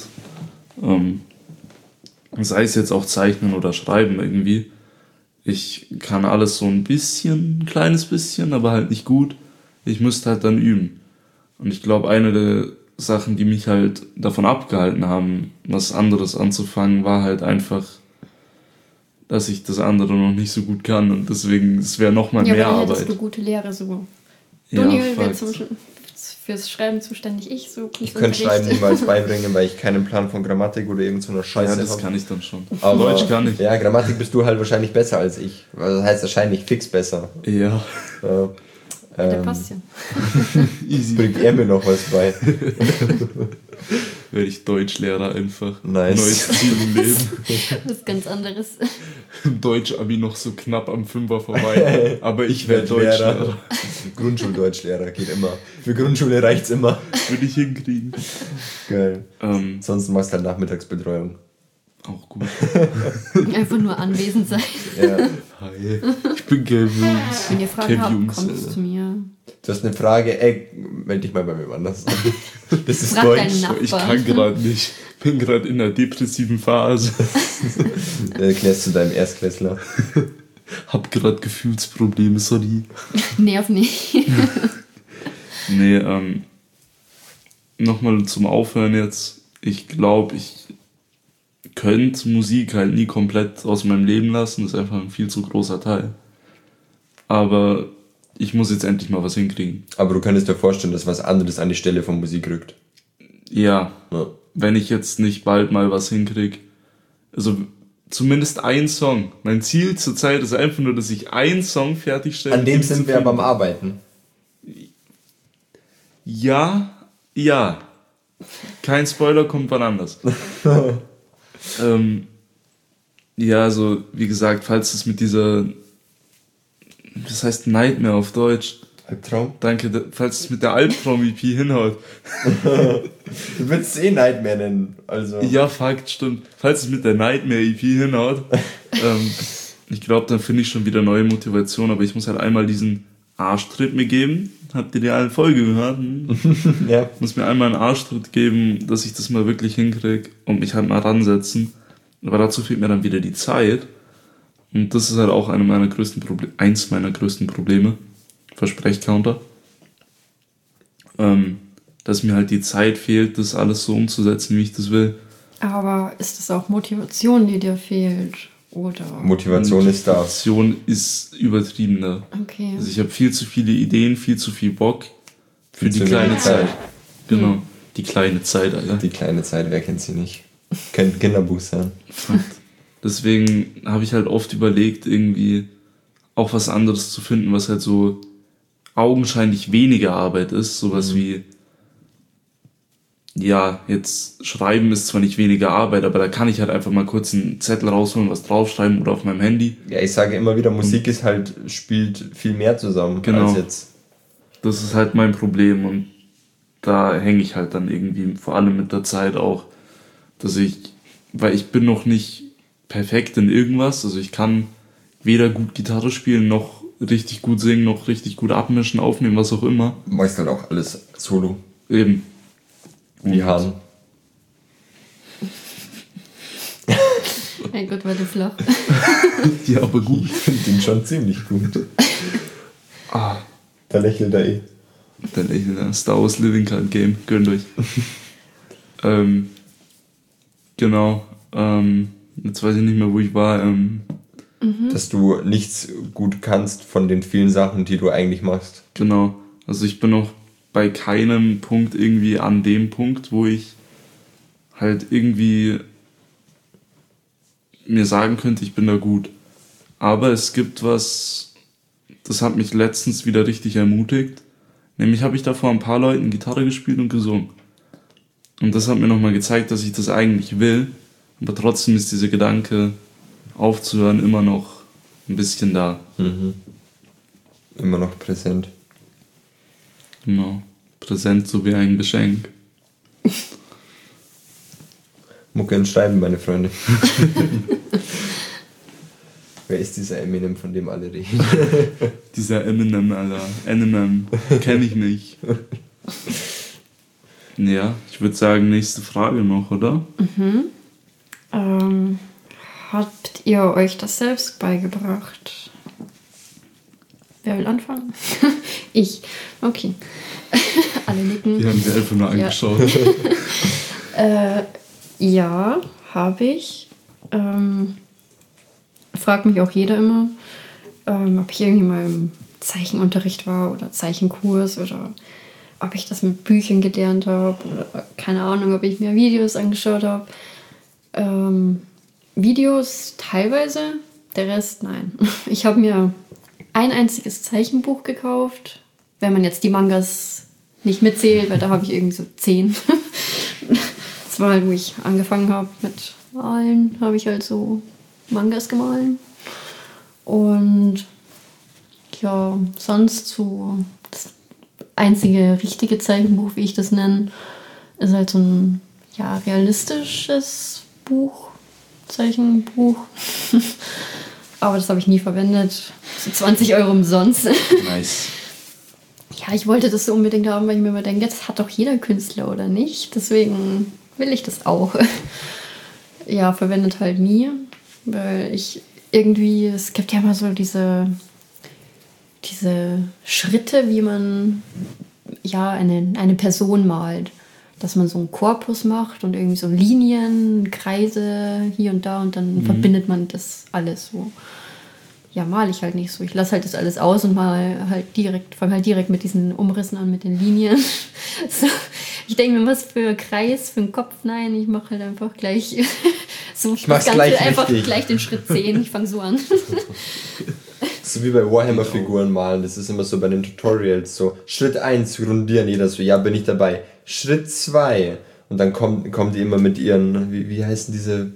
Sei es jetzt auch Zeichnen oder Schreiben irgendwie. Ich kann alles so ein bisschen, ein kleines bisschen, aber halt nicht gut. Ich müsste halt dann üben. Und ich glaube, eine der Sachen, die mich halt davon abgehalten haben, was anderes anzufangen, war halt einfach, dass ich das andere noch nicht so gut kann und deswegen, es wäre nochmal mehr aber dann Arbeit. hättest du gute Lehre so. Ja, Daniel wäre Fakt. fürs Schreiben zuständig, ich so. Ich könnte Schreiben niemals beibringen, weil ich keinen Plan von Grammatik oder irgend so einer Scheiße Ja, das habe. kann ich dann schon. Aber Deutsch kann ich. Ja, Grammatik bist du halt wahrscheinlich besser als ich. Also das heißt wahrscheinlich fix besser. Ja. Ja. Der passt ja. Easy. Bringt er mir noch was bei. Werde ich Deutschlehrer einfach. Nice. Neues Ziel im Leben. Das ist ganz anderes. Deutsch-Abi noch so knapp am Fünfer vorbei. Aber ich werde Deutschlehrer. Grundschuldeutschlehrer geht immer. Für Grundschule reicht's immer. Würde ich hinkriegen. Geil. Ähm, Sonst machst du halt Nachmittagsbetreuung. auch gut. Einfach nur anwesend sein. Ja. Hi. Ich bin Kev Jungs. Wenn ihr Fragen Kev habt, Jungs, kommt Alter. zu mir. Du hast eine Frage, ey, meld dich mal bei mir anders. Das ist Frag Deutsch. deinen Nachbarn. Ich kann gerade nicht. Bin gerade in einer depressiven Phase. Erklärst du deinem Erstklässler. Hab gerade Gefühlsprobleme, sorry. Nerv nicht. Nee, nochmal zum Aufhören jetzt. Ich glaube, ich könnte Musik halt nie komplett aus meinem Leben lassen. Das ist einfach ein viel zu großer Teil. Aber ich muss jetzt endlich mal was hinkriegen. Aber du könntest dir vorstellen, dass was anderes an die Stelle von Musik rückt. Ja, Ja. wenn ich jetzt nicht bald mal was hinkriege. Also zumindest ein Song. Mein Ziel zurzeit ist einfach nur, dass ich einen Song fertigstelle. An dem den sind zu wir aber am finden. Arbeiten. Ja. Kein Spoiler, kommt wann anders. Ja, also wie gesagt, falls es mit dieser, das heißt Nightmare auf Deutsch, Albtraum? danke, falls es mit der Albtraum-EP hinhaut. Du würdest es eh Nightmare nennen. Also. Ja, Fakt, stimmt. Falls es mit der Nightmare-EP hinhaut, ich glaube, dann finde ich schon wieder neue Motivation, aber ich muss halt einmal diesen Arschtritt mir geben. Habt ihr die alle Folge gehört? Ja. Muss mir einmal einen Arschtritt geben, dass ich das mal wirklich hinkriege und mich halt mal ransetzen. Aber dazu fehlt mir dann wieder die Zeit. Und das ist halt auch eins meiner größten Probleme. Versprechcounter. Dass mir halt die Zeit fehlt, das alles so umzusetzen, wie ich das will. Aber ist das auch Motivation, die dir fehlt? Oder? Motivation ist da. Motivation ist übertriebener. Okay. Also ich habe viel zu viele Ideen, viel zu viel Bock für Viel die zu kleine wenig Zeit. Zeit. Genau. Die kleine Zeit, Alter. Die kleine Zeit, wer kennt sie nicht? Könnte Kinderbuch sein. Deswegen habe ich halt oft überlegt, irgendwie auch was anderes zu finden, was halt so augenscheinlich weniger Arbeit ist. Sowas wie, ja, jetzt schreiben ist zwar nicht weniger Arbeit, aber da kann ich halt einfach mal kurz einen Zettel rausholen, was draufschreiben oder auf meinem Handy. Ja, ich sage immer wieder, Musik ist halt, spielt viel mehr zusammen Genau. als jetzt. Das ist halt mein Problem und da hänge ich halt dann irgendwie, vor allem mit der Zeit auch, weil ich bin noch nicht perfekt in irgendwas, also ich kann weder gut Gitarre spielen, noch richtig gut singen, noch richtig gut abmischen, aufnehmen, was auch immer. Du machst halt auch alles solo. Eben. Wie Hahn. Mein Gott, war der flach. Ja, aber gut. Ich finde den schon ziemlich gut. Da lächelt er eh. Der lächelt, Star Wars Living Card Game, gönnt euch. Genau. Jetzt weiß ich nicht mehr, wo ich war. Dass du nichts gut kannst von den vielen Sachen, die du eigentlich machst. Genau. Also ich bin noch bei keinem Punkt irgendwie an dem Punkt, wo ich halt irgendwie mir sagen könnte, ich bin da gut. Aber es gibt was, das hat mich letztens wieder richtig ermutigt. Nämlich habe ich da vor ein paar Leuten Gitarre gespielt und gesungen. Und das hat mir nochmal gezeigt, dass ich das eigentlich will. Aber trotzdem ist dieser Gedanke, aufzuhören, immer noch ein bisschen da. Immer noch präsent. Genau. Präsent so wie ein Geschenk. Mucke und Schreiben, meine Freunde. Wer ist dieser Eminem, von dem alle reden? Dieser Eminem, Alter. Eminem. Kenn ich nicht. Ja, ich würde sagen, nächste Frage noch, oder? Habt ihr euch das selbst beigebracht? Wer will anfangen? Ich. Okay. Alle nicken. Wir haben sie einfach nur angeschaut. Ja, habe ich. Fragt mich auch jeder immer, ob ich irgendwie mal im Zeichenunterricht war oder Zeichenkurs oder ob ich das mit Büchern gelernt habe oder keine Ahnung, ob ich mir Videos angeschaut habe. Videos teilweise, der Rest nein. Ich habe mir ein einziges Zeichenbuch gekauft, wenn man jetzt die Mangas nicht mitzählt, weil da habe ich irgendwie so 10. Das war halt, wo ich angefangen habe mit Malen, habe ich halt so Mangas gemahlen. Und ja, sonst so das einzige richtige Zeichenbuch, wie ich das nenne, ist halt so ein realistisches Buch, Zeichenbuch. Aber das habe ich nie verwendet. So 20 € umsonst. Nice. Ja, ich wollte das so unbedingt haben, weil ich mir immer denke, das hat doch jeder Künstler, oder nicht? Deswegen will ich das auch. Ja, verwendet halt nie, weil ich irgendwie, es gibt ja immer so diese Schritte, wie man eine Person malt. Dass man so einen Korpus macht und irgendwie so Linien, Kreise hier und da und dann verbindet man das alles so. Ja, male ich halt nicht so. Ich lasse halt das alles aus und fange halt direkt mit diesen Umrissen an, mit den Linien. So, ich denke mir, was für Kreis, für einen Kopf, nein, ich mache halt einfach gleich so ich mach's gleich einfach richtig. Gleich den Schritt 10, ich fange so an. So wie bei Warhammer-Figuren malen, das ist immer so bei den Tutorials so, Schritt 1 grundieren, jeder so, ja, bin ich dabei. Schritt 2 und dann kommen die immer mit ihren, wie heißen diese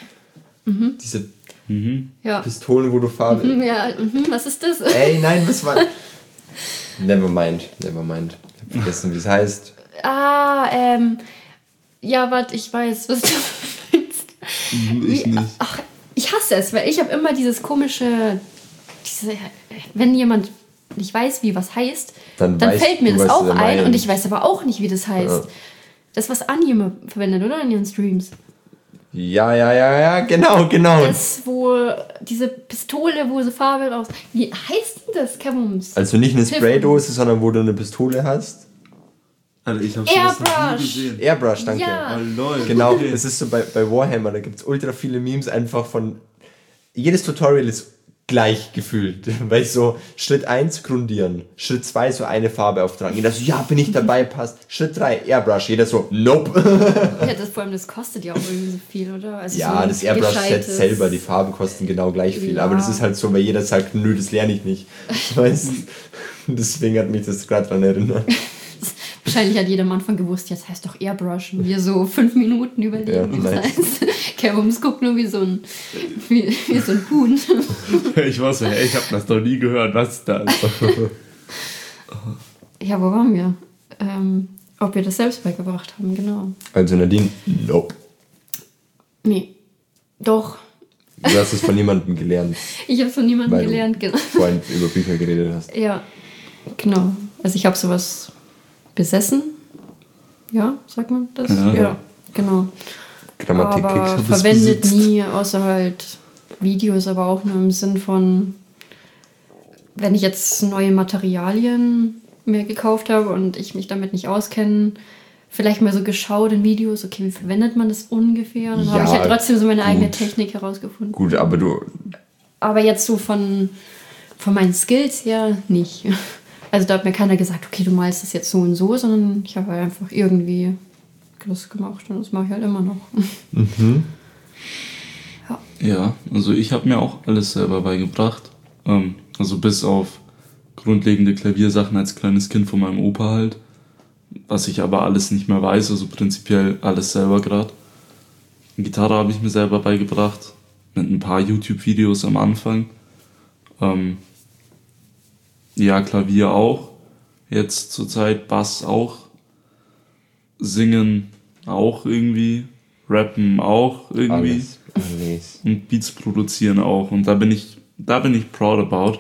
Ja. Pistolen, wo du Farbe... Was ist das? Ey, nein, was war... Nevermind. Ich hab vergessen, wie es heißt. Ja, warte, ich weiß, was du meinst. Ich nicht. Ach, ich hasse es, weil ich habe immer dieses komische... wenn jemand nicht weiß, wie was heißt, dann fällt mir das auch ein und ich weiß aber auch nicht, wie das heißt. Ja. Das, was Anni immer verwendet, oder? In ihren Streams. Ja, genau. Das, wo diese Pistole, wo so Farbe raus... Wie heißt denn das, Kabums? Also nicht eine Spraydose, sondern wo du eine Pistole hast. Alter, ich hab's noch nie gesehen. Airbrush, danke. Ja. Oh, lol. Genau, Okay. das ist so bei Warhammer, da gibt's ultra viele Memes einfach von... Jedes Tutorial ist gleich gefühlt, weil so Schritt 1 grundieren, Schritt 2 so eine Farbe auftragen, jeder so, ja, bin ich dabei, passt, Schritt 3 Airbrush, jeder so, nope. Ja, das kostet ja auch irgendwie so viel, oder? Also ja, so das Airbrush-Set selber, die Farben kosten genau gleich viel, ja. Aber das ist halt so, weil jeder sagt, nö, das lerne ich nicht. Weißt? Deswegen hat mich das gerade dran erinnert. Wahrscheinlich hat jeder am Anfang gewusst, jetzt heißt doch Airbrush und wir so 5 Minuten überlegen, wie das heißt. Kerbums guckt nur wie so ein Huhn. Ich weiß nicht, ich habe das noch nie gehört, was ist das? Ja, wo waren wir? Ob wir das selbst beigebracht haben, genau. Also Nadine, nope. Nee, doch. Du hast es von niemandem gelernt. Ich habe es von niemandem gelernt, genau. Vorhin über Bücher geredet hast. Ja, genau. Also ich habe sowas besessen. Ja, sagt man das? Ja, genau. Grammatik aber verwendet nie, außer halt Videos, aber auch nur im Sinn von, wenn ich jetzt neue Materialien mir gekauft habe und ich mich damit nicht auskenne, vielleicht mal so geschaut in Videos, okay, wie verwendet man das ungefähr? Und dann habe ich halt trotzdem so meine eigene Technik herausgefunden. Gut, aber Aber jetzt so von meinen Skills her nicht. Also da hat mir keiner gesagt, okay, du malst das jetzt so und so, sondern ich habe halt einfach irgendwie das gemacht und das mache ich halt immer noch. Mhm. Ja, also ich habe mir auch alles selber beigebracht. Also bis auf grundlegende Klaviersachen als kleines Kind von meinem Opa halt. Was ich aber alles nicht mehr weiß, also prinzipiell alles selber gerade. Gitarre habe ich mir selber beigebracht, mit ein paar YouTube-Videos am Anfang. Ja, Klavier auch. Jetzt zurzeit Bass auch. Singen auch irgendwie. Rappen auch irgendwie. Alles. Und Beats produzieren auch. Und da bin ich proud about.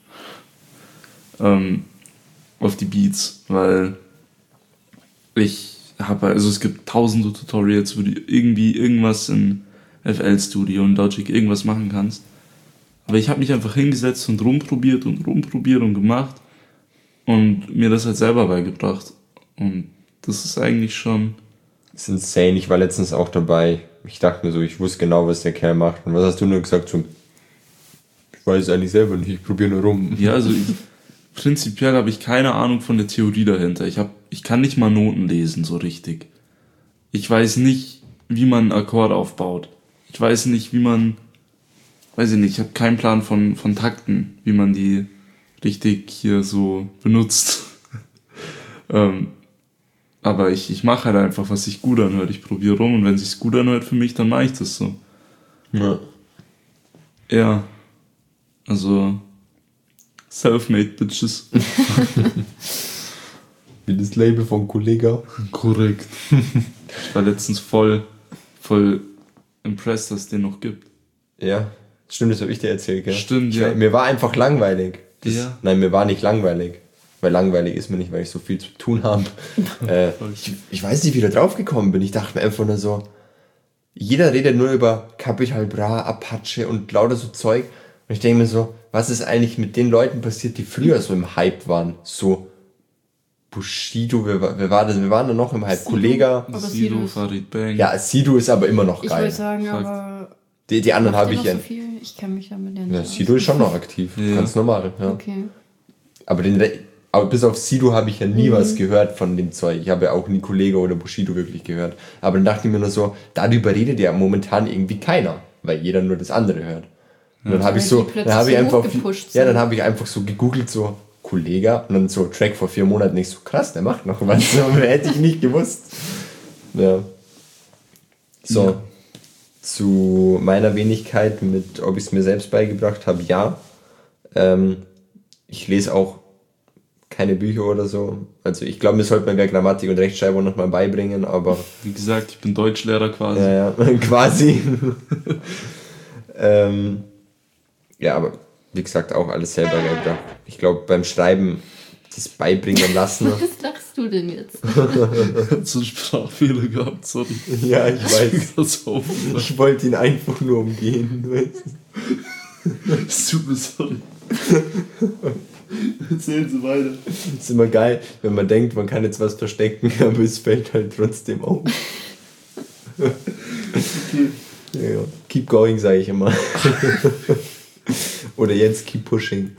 Auf die Beats, weil es gibt tausende Tutorials, wo du irgendwie irgendwas in FL Studio und Logic irgendwas machen kannst. Aber ich habe mich einfach hingesetzt und rumprobiert und gemacht und mir das halt selber beigebracht. Und das ist eigentlich schon... Das ist insane. Ich war letztens auch dabei. Ich dachte mir so, ich wusste genau, was der Kerl macht. Und was hast du nur gesagt? So, ich weiß es eigentlich selber nicht, ich probiere nur rum. Ja, also prinzipiell habe ich keine Ahnung von der Theorie dahinter. Ich kann nicht mal Noten lesen so richtig. Ich weiß nicht, wie man einen Akkord aufbaut. Ich weiß nicht, ich habe keinen Plan von Takten, wie man die richtig hier so benutzt. Aber ich mache halt einfach, was sich gut anhört. Ich probiere rum und wenn es sich gut anhört für mich, dann mache ich das so. Ja. Ja, also self-made Bitches. Wie das Label von Kollega. Korrekt. Ich war letztens voll impressed, dass es den noch gibt. Ja, stimmt, das habe ich dir erzählt, gell? Stimmt, ja. Mir war einfach langweilig. Ja. Nein, mir war nicht langweilig. Weil langweilig ist mir nicht, weil ich so viel zu tun habe. Ich weiß nicht, wie ich da drauf gekommen bin. Ich dachte mir einfach nur so, jeder redet nur über Capital Bra, Apache und lauter so Zeug. Und ich denke mir so, was ist eigentlich mit den Leuten passiert, die früher so im Hype waren? So Bushido, wer war das? Wir waren da noch im Hype. Kollega. Sido, Farid Bang. Ja, Sido ist aber immer noch Ich geil. würde sagen, aber... Die anderen habe ich ja. ja. So viel? Ich kenne mich damit ja nicht Ja, Sido ist schon noch aktiv. Ja. Ganz normal. Ja. Okay. Aber bis auf Sido habe ich ja nie was gehört von dem Zeug. Ich habe ja auch nie Kollega oder Bushido wirklich gehört. Aber dann dachte ich mir nur so, darüber redet ja momentan irgendwie keiner, weil jeder nur das andere hört. Und dann habe ich so, dann habe ich einfach so gegoogelt, so Kollega und dann so Track vor 4 Monaten. Nicht so krass, der macht noch was. So, hätte ich nicht gewusst. Ja. So. Ja. Zu meiner Wenigkeit mit, ob ich es mir selbst beigebracht habe, ja. Ich lese auch keine Bücher oder so. Also ich glaube, mir sollte man Grammatik und Rechtschreibung nochmal beibringen, aber... Wie gesagt, ich bin Deutschlehrer quasi. Ja, quasi. Ja, aber wie gesagt, auch alles selber beigebracht. Ich glaube, beim Schreiben das beibringen lassen... Was lachst du denn jetzt? So einen Sprachfehler gehabt, sorry. Ja, ich weiß. Das auf. Ich wollte ihn einfach nur umgehen, weißt du? Es tut mir sorry. Erzählen Sie weiter. Das ist immer geil, wenn man denkt, man kann jetzt was verstecken, aber es fällt halt trotzdem auf. Okay. Ja, keep going, sage ich immer. Oder jetzt keep pushing.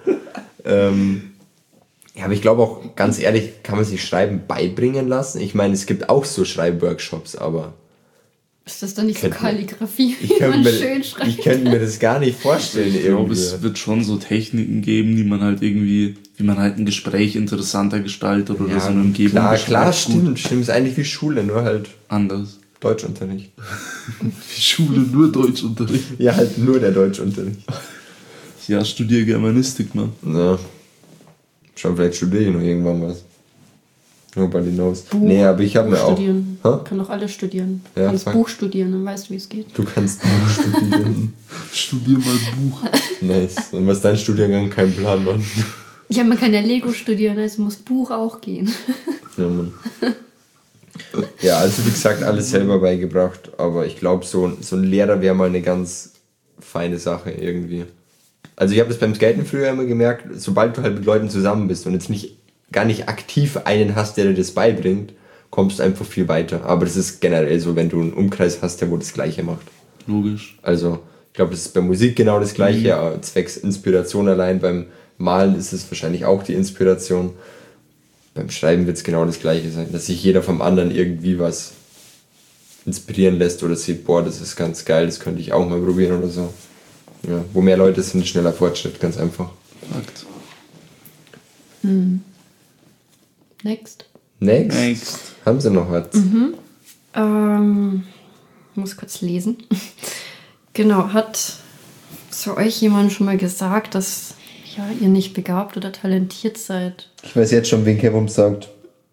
Ja, aber ich glaube auch, ganz ehrlich, kann man sich Schreiben beibringen lassen? Ich meine, es gibt auch so Schreibworkshops, aber... Ist das dann nicht so Kalligrafie, ich könnte mir das gar nicht vorstellen. Ich glaube, es wird schon so Techniken geben, wie man halt ein Gespräch interessanter gestaltet oder so eine Umgebung. Klar, stimmt. Ist eigentlich wie Schule, nur halt anders. Deutschunterricht. Wie Schule, nur Deutschunterricht. Ja, halt nur der Deutschunterricht. Ja, studiere Germanistik, Mann. Ja. Schon, vielleicht studiere ich noch irgendwann was. Nobody knows. Buch, nee, aber ich habe mir auch... Kann doch alle studieren. Du kannst Buch studieren, dann weißt du, wie es geht. Du kannst Buch studieren. Studier mal Buch. Nice. Und was dein Studiengang? Kein Plan, Mann. Ja, man kann ja Lego studieren, also muss Buch auch gehen. Ja, Mann. Ja, also wie gesagt, alles selber beigebracht, aber ich glaube, so ein Lehrer wäre mal eine ganz feine Sache irgendwie. Also ich habe das beim Skaten früher immer gemerkt, sobald du halt mit Leuten zusammen bist und jetzt gar nicht aktiv einen hast, der dir das beibringt, kommst du einfach viel weiter. Aber das ist generell so, wenn du einen Umkreis hast, der wo das Gleiche macht. Logisch. Also ich glaube, das ist bei Musik genau das Gleiche, aber zwecks Inspiration allein. Beim Malen ist es wahrscheinlich auch die Inspiration. Beim Schreiben wird es genau das Gleiche sein, dass sich jeder vom anderen irgendwie was inspirieren lässt oder sieht, boah, das ist ganz geil, das könnte ich auch mal probieren oder so. Ja, wo mehr Leute sind, schneller Fortschritt, ganz einfach. Fakt. Next. Next. Haben Sie noch was? Muss kurz lesen. Genau, hat zu euch jemand schon mal gesagt, dass ihr nicht begabt oder talentiert seid? Ich weiß jetzt schon, wen Kevin sagt.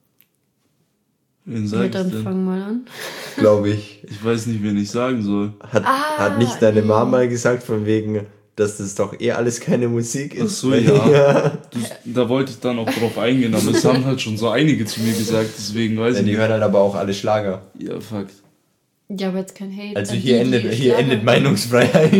Wen Ja, sag ich dann denn? fang mal an. Glaube ich. Ich weiß nicht, wen ich sagen soll. Hat nicht deine Mama mal gesagt, von wegen, dass das doch alles keine Musik ist? Ach so, ja. Da wollte ich dann auch drauf eingehen, aber es haben halt schon so einige zu mir gesagt, deswegen weiß Ja, ich die nicht. hören halt aber auch alle Schlager. Ja, Fakt. Ja, aber jetzt kein Hate. Also an hier die endet Schlager- Meinungsfreiheit.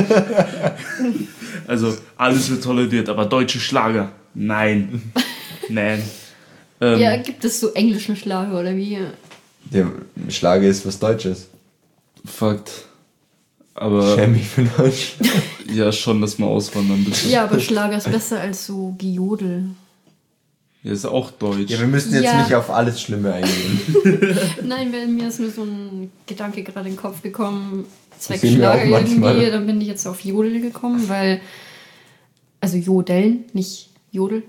Also, alles wird toleriert, aber deutsche Schlager? Nein. Nein. Ja, gibt es so englischen Schlager oder wie? Der Schlager ist was Deutsches. Fakt. Aber Schäm mich für Deutsch. ja, schon, lass mal auswandern, bitte. Ja, aber Schlager ist besser als so Gejodel. Ja, ist auch deutsch. Ja, wir müssen jetzt Ja. nicht auf alles Schlimme eingehen. Nein, weil mir ist nur so ein Gedanke gerade in den Kopf gekommen, zwecks sehen wir Schlager auch manchmal. irgendwie, dann bin ich jetzt auf Jodel gekommen, weil, also Jodeln, nicht Jodel,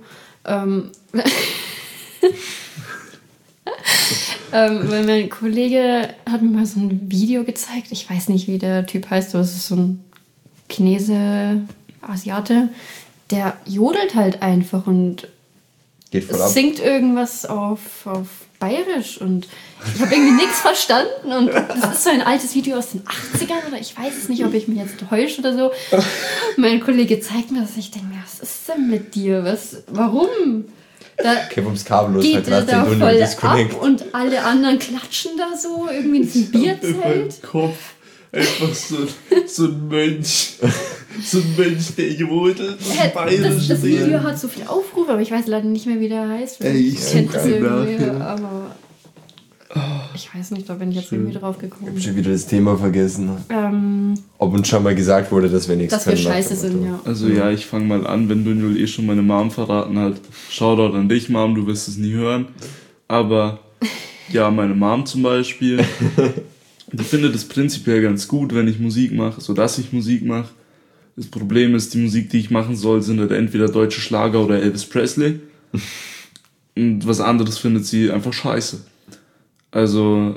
weil mein Kollege hat mir mal so ein Video gezeigt, ich weiß nicht, wie der Typ heißt, aber es ist so ein Chinese, Asiate, der jodelt halt einfach und Geht voll ab. singt irgendwas auf Bayerisch und ich habe irgendwie nichts verstanden und das ist so ein altes Video aus den 80ern oder ich weiß es nicht, ob ich mich jetzt täusche oder so. Mein Kollege zeigt mir das, ich denke mir, was ist denn mit dir? Warum? Da Kevins kabellos hat geht er gerade da 10 voll Disconnect. ab und alle anderen klatschen da so irgendwie in diesem In meinem Bierzelt. Kopf einfach so ein Mönch. So ein Mönch, der jodelt und bayerisch Das Video redet. hat so viel Aufrufe, aber ich weiß leider nicht mehr, wie der heißt. Ey, ich kennt suche das ihn irgendwie, nach, ja. aber ich weiß nicht, da bin ich jetzt irgendwie drauf gekommen. Schon wieder das Thema vergessen. Ähm, Ob uns schon mal gesagt wurde, dass wir nichts dass wir können. nach scheiße dem sind, Motto. ja. Also ja, ich fange mal an, wenn Dunjul eh schon meine Mom verraten hat. Shoutout an dich, Mom, du wirst es nie hören. Aber ja, meine Mom zum Beispiel, die findet es prinzipiell ganz gut, wenn ich Musik mache, so dass ich Musik mache. Das Problem ist, die Musik, die ich machen soll, sind halt entweder deutsche Schlager oder Elvis Presley. Und was anderes findet sie einfach scheiße. Also,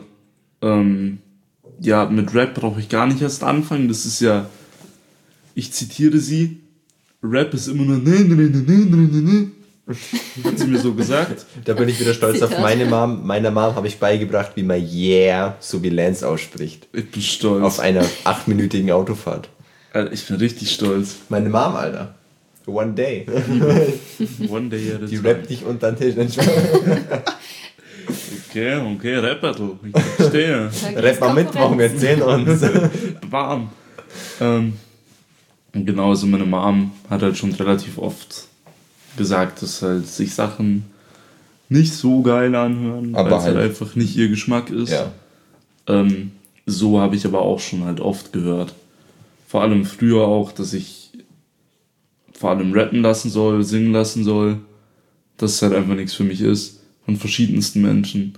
ja, mit Rap brauche ich gar nicht erst anfangen. Das ist ja, ich zitiere sie, Rap ist immer nur hat sie mir so gesagt. Da bin ich wieder stolz auf Zitat. meine Mom. Meiner Mom habe ich beigebracht, wie man yeah, so wie Lance ausspricht. Ich bin stolz. Auf einer 8-minütigen Autofahrt. Alter, ich bin richtig stolz. Meine Mom, Alter. One day. One day at a Die time. rappt dich unter den Tisch. Okay, Rap Battle. Ich verstehe. Rapp mal mit, machen wir 10 uns. Warm. Und genau, also meine Mom hat halt schon relativ oft gesagt, dass halt sich Sachen nicht so geil anhören, Aber weil es halt halt- einfach nicht ihr Geschmack ist. Ja. So habe ich aber auch schon halt oft gehört. Vor allem früher auch, dass ich vor allem rappen lassen soll, singen lassen soll. Dass es halt einfach nichts für mich ist. Von verschiedensten Menschen.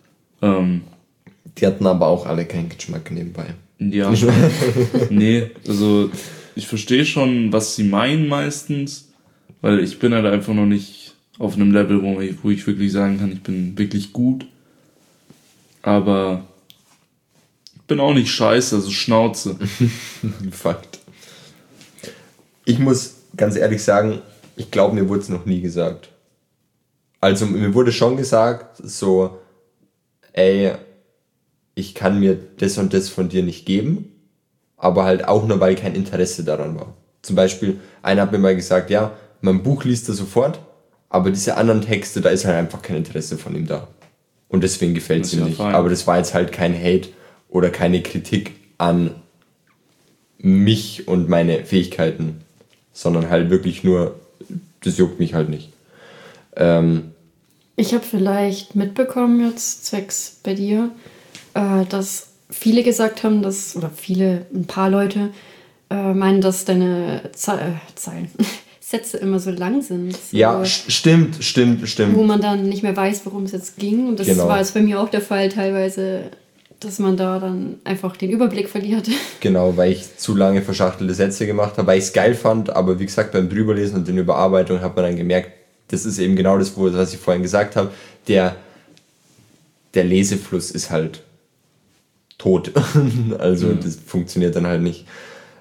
Die hatten aber auch alle keinen Geschmack nebenbei. Ja, nee, also ich verstehe schon, was sie meinen meistens, weil ich bin halt einfach noch nicht auf einem Level, wo ich wirklich sagen kann, ich bin wirklich gut. Aber ich bin auch nicht scheiße, also Schnauze. Fakt. Ich muss ganz ehrlich sagen, ich glaube, mir wurde es noch nie gesagt. Also mir wurde schon gesagt, so, ey, ich kann mir das und das von dir nicht geben, aber halt auch nur, weil kein Interesse daran war. Zum Beispiel, einer hat mir mal gesagt, ja, mein Buch liest er sofort, aber diese anderen Texte, da ist halt einfach kein Interesse von ihm da. Und deswegen gefällt sie nicht. Fein. Aber das war jetzt halt kein Hate oder keine Kritik an mich und meine Fähigkeiten, sondern halt wirklich nur, das juckt mich halt nicht. Ich habe vielleicht mitbekommen jetzt, zwecks bei dir, dass viele gesagt haben, ein paar Leute meinen, dass deine Sätze immer so lang sind. So, ja, stimmt. Wo man dann nicht mehr weiß, worum es jetzt ging. Und das war jetzt bei mir auch der Fall teilweise, dass man da dann einfach den Überblick verliert. Genau, weil ich zu lange verschachtelte Sätze gemacht habe, weil ich es geil fand, aber wie gesagt, beim Drüberlesen und den Überarbeitungen hat man dann gemerkt, das ist eben genau das, was ich vorhin gesagt habe, der Lesefluss ist halt tot. Also das funktioniert dann halt nicht.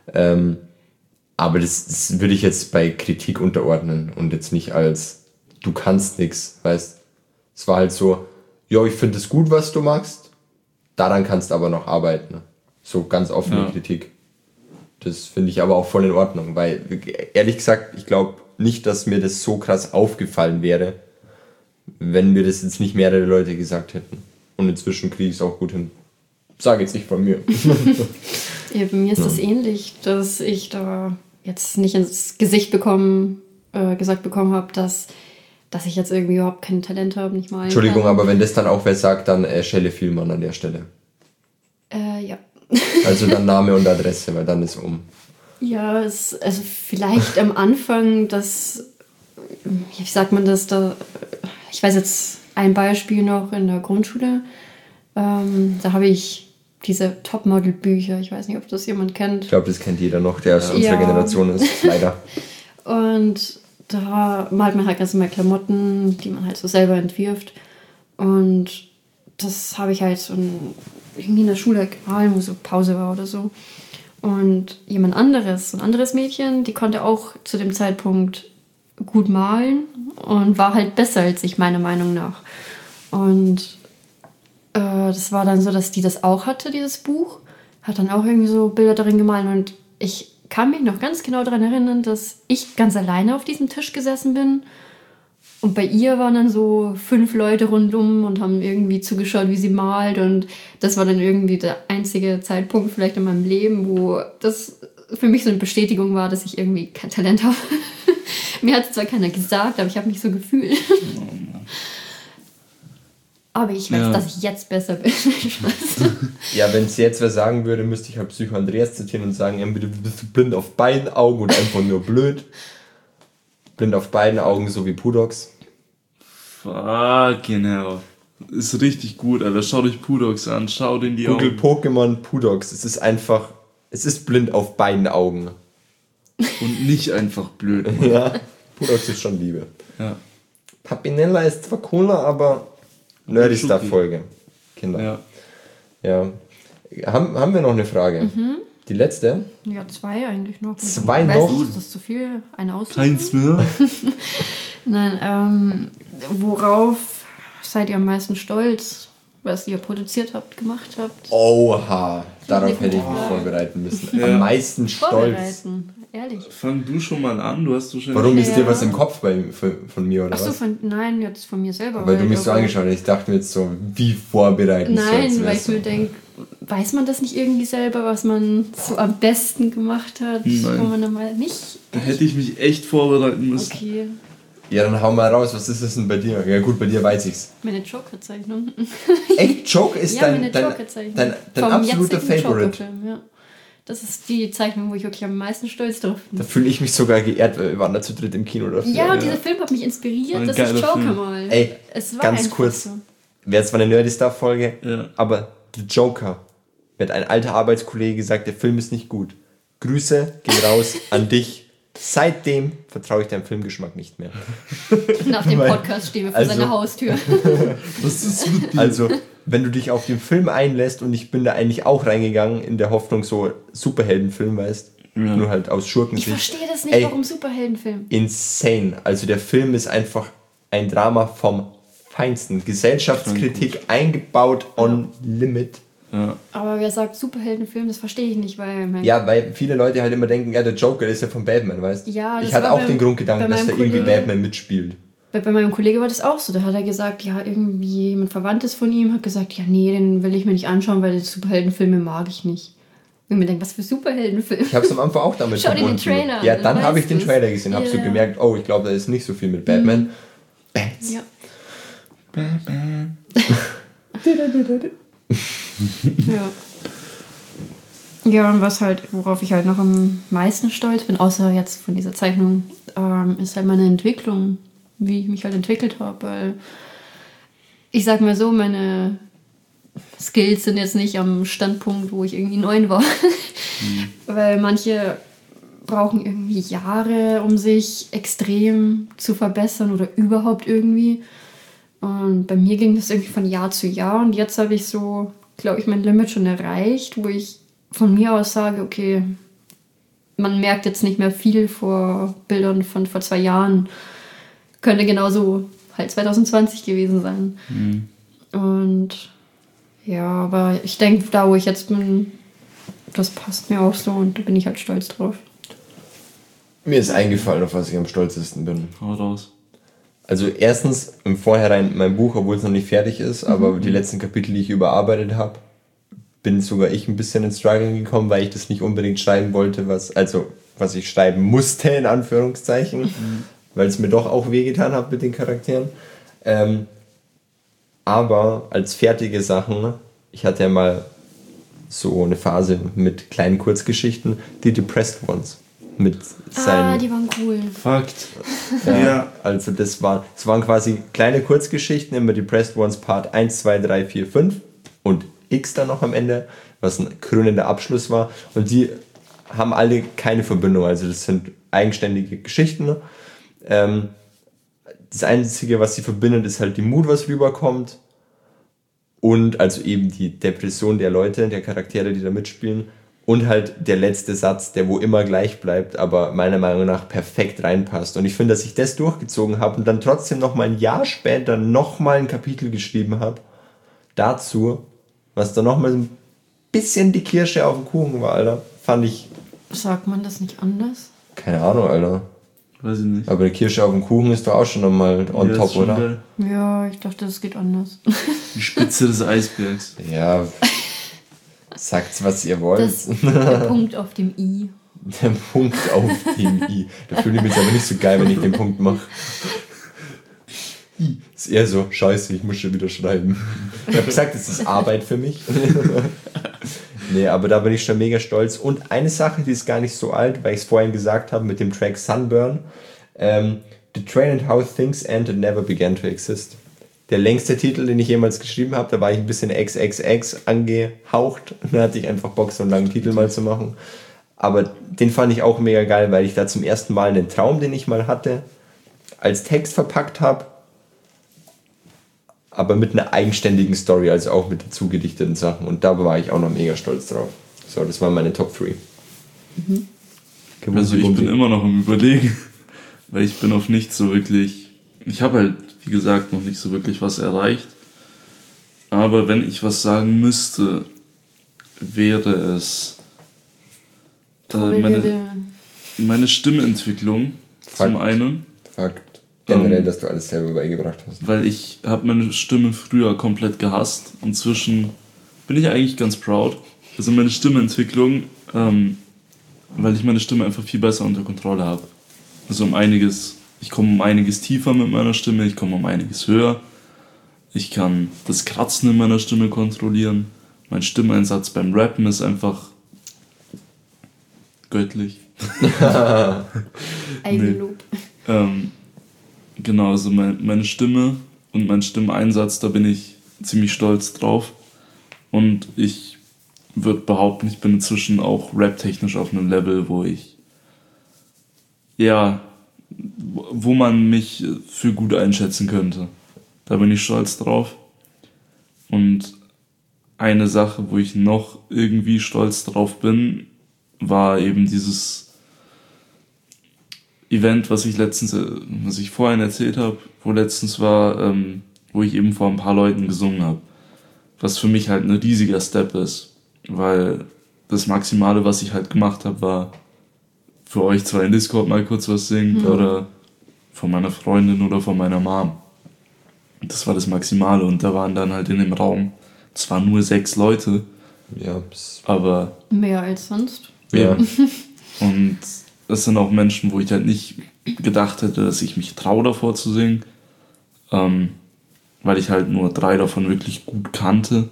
Aber das würde ich jetzt bei Kritik unterordnen und jetzt nicht als du kannst nix, weißt. Es war halt so, ja, ich finde es gut, was du machst, daran kannst du aber noch arbeiten. So ganz offene Kritik. Das finde ich aber auch voll in Ordnung, weil ehrlich gesagt, ich glaube nicht, dass mir das so krass aufgefallen wäre, wenn mir das jetzt nicht mehrere Leute gesagt hätten. Und inzwischen kriege ich es auch gut hin. Sage jetzt nicht von mir. Ja, bei mir ist das ähnlich, dass ich da jetzt nicht ins Gesicht gesagt bekommen habe, dass ich jetzt irgendwie überhaupt kein Talent habe, nicht mal. Entschuldigung, aber wenn das dann auch wer sagt, dann Schelle Vielmann an der Stelle. Ja. Also dann Name und Adresse, weil dann ist um. Ja, also vielleicht am Anfang, wie sagt man das, ich weiß jetzt ein Beispiel noch in der Grundschule, da habe ich diese Topmodel-Bücher, ich weiß nicht, ob das jemand kennt. Ich glaube, das kennt jeder noch, der aus unserer Generation ist, leider. Und da malt man halt ganz normal Klamotten, die man halt so selber entwirft. Und das habe ich halt so irgendwie in der Schule gemalt, wo so Pause war oder so. Und ein anderes Mädchen, die konnte auch zu dem Zeitpunkt gut malen und war halt besser als ich, meiner Meinung nach. Und das war dann so, dass die das auch hatte, dieses Buch. Hat dann auch irgendwie so Bilder darin gemalt. Und ich kann mich noch ganz genau daran erinnern, dass ich ganz alleine auf diesem Tisch gesessen bin. Und bei ihr waren dann so 5 Leute rundum und haben irgendwie zugeschaut, wie sie malt. Und das war dann irgendwie der einzige Zeitpunkt vielleicht in meinem Leben, wo das für mich so eine Bestätigung war, dass ich irgendwie kein Talent habe. Mir hat es zwar keiner gesagt, aber ich habe mich so gefühlt. Aber ich weiß, dass ich jetzt besser bin. Ja, wenn es jetzt wer sagen würde, müsste ich halt Psycho Andreas zitieren und sagen, entweder bist du blind auf beiden Augen oder einfach nur blöd. Blind auf beiden Augen, so wie Pudox. Genau. Ist richtig gut, Alter. Schau dich Pudox an, schau dir in die Google Augen. Pokémon Pudox. Es ist blind auf beiden Augen. Und nicht einfach blöd. Ja, Pudox ist schon Liebe. Ja. Papinella ist zwar cooler, aber nerdigster Folge. Kinder. Ja. Haben wir noch eine Frage? Mhm. Die letzte? Ja, 2 eigentlich noch. 2 noch? Ist das zu viel? Eine Auswahl? Keins mehr? Nein, worauf seid ihr am meisten stolz, was ihr produziert habt, gemacht habt? Oha, darauf hätte ich mich vorbereiten müssen. Am meisten stolz. Vorbereiten, ehrlich. Fang du schon mal an, du hast wahrscheinlich... Warum ist dir was im Kopf von mir, oder Achso, was? Nein, jetzt von mir selber. Weil du mich so angeschaut hast, ich dachte mir jetzt so, wie vorbereiten Nein, weil ich mir denke, weiß man das nicht irgendwie selber, was man so am besten gemacht hat? Nein. Wo man dann mal nicht... Da hätte ich mich echt vorbereiten müssen. Okay. Ja, dann hau mal raus, was ist das denn bei dir? Ja gut, bei dir weiß ich's. Meine Joker-Zeichnung. Echt? Joke ist ja, meine Joker-Zeichnung. dein absoluter Favorite. Joker-Film, ja. Das ist die Zeichnung, wo ich wirklich am meisten stolz drauf bin. Da fühle ich mich sogar geehrt, weil wir waren da zu dritt im Kino dafür. Ja, dieser Film hat mich inspiriert, dass ich Joker mal. Ey, es war ganz kurz. So. Wäre zwar eine Nerdy-Star-Folge, aber The Joker. Mir hat ein alter Arbeitskollege gesagt, der Film ist nicht gut. Grüße gehen raus an dich. Seitdem vertraue ich deinem Filmgeschmack nicht mehr. Nach dem Podcast stehen wir vor seiner Haustür. Was ist mit dir? Also, wenn du dich auf den Film einlässt, und ich bin da eigentlich auch reingegangen, in der Hoffnung, so Superheldenfilm, weißt du, nur halt aus Schurkensicht. Ich verstehe das nicht, warum Superheldenfilm? Insane. Also der Film ist einfach ein Drama vom Feinsten. Gesellschaftskritik eingebaut on limit. Ja. Aber wer sagt Superheldenfilm, das verstehe ich nicht, weil... weil viele Leute halt immer denken, ja, der Joker ist ja von Batman, weißt du? Ja, ich hatte auch den Grundgedanken, dass da irgendwie Batman mitspielt. Bei meinem Kollege war das auch so. Da hat er gesagt, ja, irgendwie jemand Verwandtes von ihm hat gesagt, ja, nee, den will ich mir nicht anschauen, weil die Superheldenfilme mag ich nicht. Und ich mir denke, was für Superheldenfilme? Ich habe es am Anfang auch damit Schau dir den Trailer an. Ja, dann habe ich den Trailer gesehen, habe so gemerkt, oh, ich glaube, da ist nicht so viel mit Batman. Bats. Ja. Batman. Ja. Ja, und worauf ich halt noch am meisten stolz bin, außer jetzt von dieser Zeichnung, ist halt meine Entwicklung, wie ich mich halt entwickelt habe, weil ich sag mal so, meine Skills sind jetzt nicht am Standpunkt, wo ich irgendwie 9 war, weil manche brauchen irgendwie Jahre, um sich extrem zu verbessern oder überhaupt irgendwie. Und bei mir ging das irgendwie von Jahr zu Jahr und jetzt habe ich so, glaube ich, mein Limit schon erreicht, wo ich von mir aus sage, okay, man merkt jetzt nicht mehr viel vor Bildern von vor 2 Jahren. Könnte genauso halt 2020 gewesen sein. Und ja, aber ich denke, da wo ich jetzt bin, das passt mir auch so und da bin ich halt stolz drauf. Mir ist eingefallen, auf was ich am stolzesten bin. Hau raus. Also erstens, im Vorhinein mein Buch, obwohl es noch nicht fertig ist, aber die letzten Kapitel, die ich überarbeitet habe, bin sogar ich ein bisschen ins Struggling gekommen, weil ich das nicht unbedingt schreiben wollte, was ich schreiben musste, in Anführungszeichen, weil es mir doch auch wehgetan hat mit den Charakteren. Aber als fertige Sachen, ich hatte ja mal so eine Phase mit kleinen Kurzgeschichten, die Depressed Ones. Mit seinen, die waren cool. Fakt. ja. Also das waren quasi kleine Kurzgeschichten, immer Depressed Ones Part 1, 2, 3, 4, 5 und X dann noch am Ende, was ein krönender Abschluss war. Und die haben alle keine Verbindung, also das sind eigenständige Geschichten. Das Einzige, was sie verbindet, ist halt die Mut, was rüberkommt und also eben die Depression der Leute, der Charaktere, die da mitspielen und halt der letzte Satz, der wo immer gleich bleibt, aber meiner Meinung nach perfekt reinpasst. Und ich finde, dass ich das durchgezogen habe und dann trotzdem noch mal ein Jahr später noch mal ein Kapitel geschrieben habe dazu, was dann noch mal so ein bisschen die Kirsche auf dem Kuchen war, Alter. Fand ich... Sagt man das nicht anders? Keine Ahnung, Alter. Weiß ich nicht. Aber die Kirsche auf dem Kuchen ist doch auch schon nochmal on top, oder? Geil. Ja, ich dachte, das geht anders. Die Spitze des Eisbergs. Ja, sagt's, was ihr wollt. Der Punkt auf dem I. Der Punkt auf dem I. Da fühle ich mich jetzt aber nicht so geil, wenn ich den Punkt mache. Ist eher so, scheiße, ich muss schon wieder schreiben. Ich habe gesagt, es ist Arbeit für mich. Nee, aber da bin ich schon mega stolz. Und eine Sache, die ist gar nicht so alt, weil ich es vorhin gesagt habe mit dem Track Sunburn. The Train and How Things End and Never Began to Exist. Der längste Titel, den ich jemals geschrieben habe, da war ich ein bisschen XXX angehaucht. Da hatte ich einfach Bock, so einen langen Titel mal zu machen. Aber den fand ich auch mega geil, weil ich da zum ersten Mal einen Traum, den ich mal hatte, als Text verpackt habe. Aber mit einer eigenständigen Story, also auch mit dazugedichteten Sachen. Und da war ich auch noch mega stolz drauf. So, das waren meine Top 3. Also ich bin immer noch am Überlegen, weil ich bin auf nichts so wirklich... Ich habe halt, wie gesagt, noch nicht so wirklich was erreicht. Aber wenn ich was sagen müsste, wäre es meine Stimmentwicklung zum einen. Fakt. Generell, dass du alles selber beigebracht hast. Weil ich habe meine Stimme früher komplett gehasst. Inzwischen bin ich eigentlich ganz proud. Also meine Stimmentwicklung, weil ich meine Stimme einfach viel besser unter Kontrolle habe. Also ich komme um einiges tiefer mit meiner Stimme, ich komme um einiges höher. Ich kann das Kratzen in meiner Stimme kontrollieren. Mein Stimmeinsatz beim Rappen ist einfach göttlich. Eigenlob. Genau, also meine Stimme und mein Stimmeinsatz, da bin ich ziemlich stolz drauf. Und ich würde behaupten, ich bin inzwischen auch rap-technisch auf einem Level, wo man mich für gut einschätzen könnte. Da bin ich stolz drauf. Und eine Sache, wo ich noch irgendwie stolz drauf bin, war eben dieses Event, was ich vorhin erzählt habe, wo letztens war, wo ich eben vor ein paar Leuten gesungen habe. Was für mich halt ein riesiger Step ist, weil das Maximale, was ich halt gemacht habe, war für euch zwar in Discord mal kurz was singen oder von meiner Freundin oder von meiner Mom. Das war das Maximale und da waren dann halt in dem Raum zwar nur 6 Leute, Ja. aber Mehr als sonst. Ja. und das sind auch Menschen, wo ich halt nicht gedacht hätte, dass ich mich traue, davor zu singen, weil ich halt nur 3 davon wirklich gut kannte.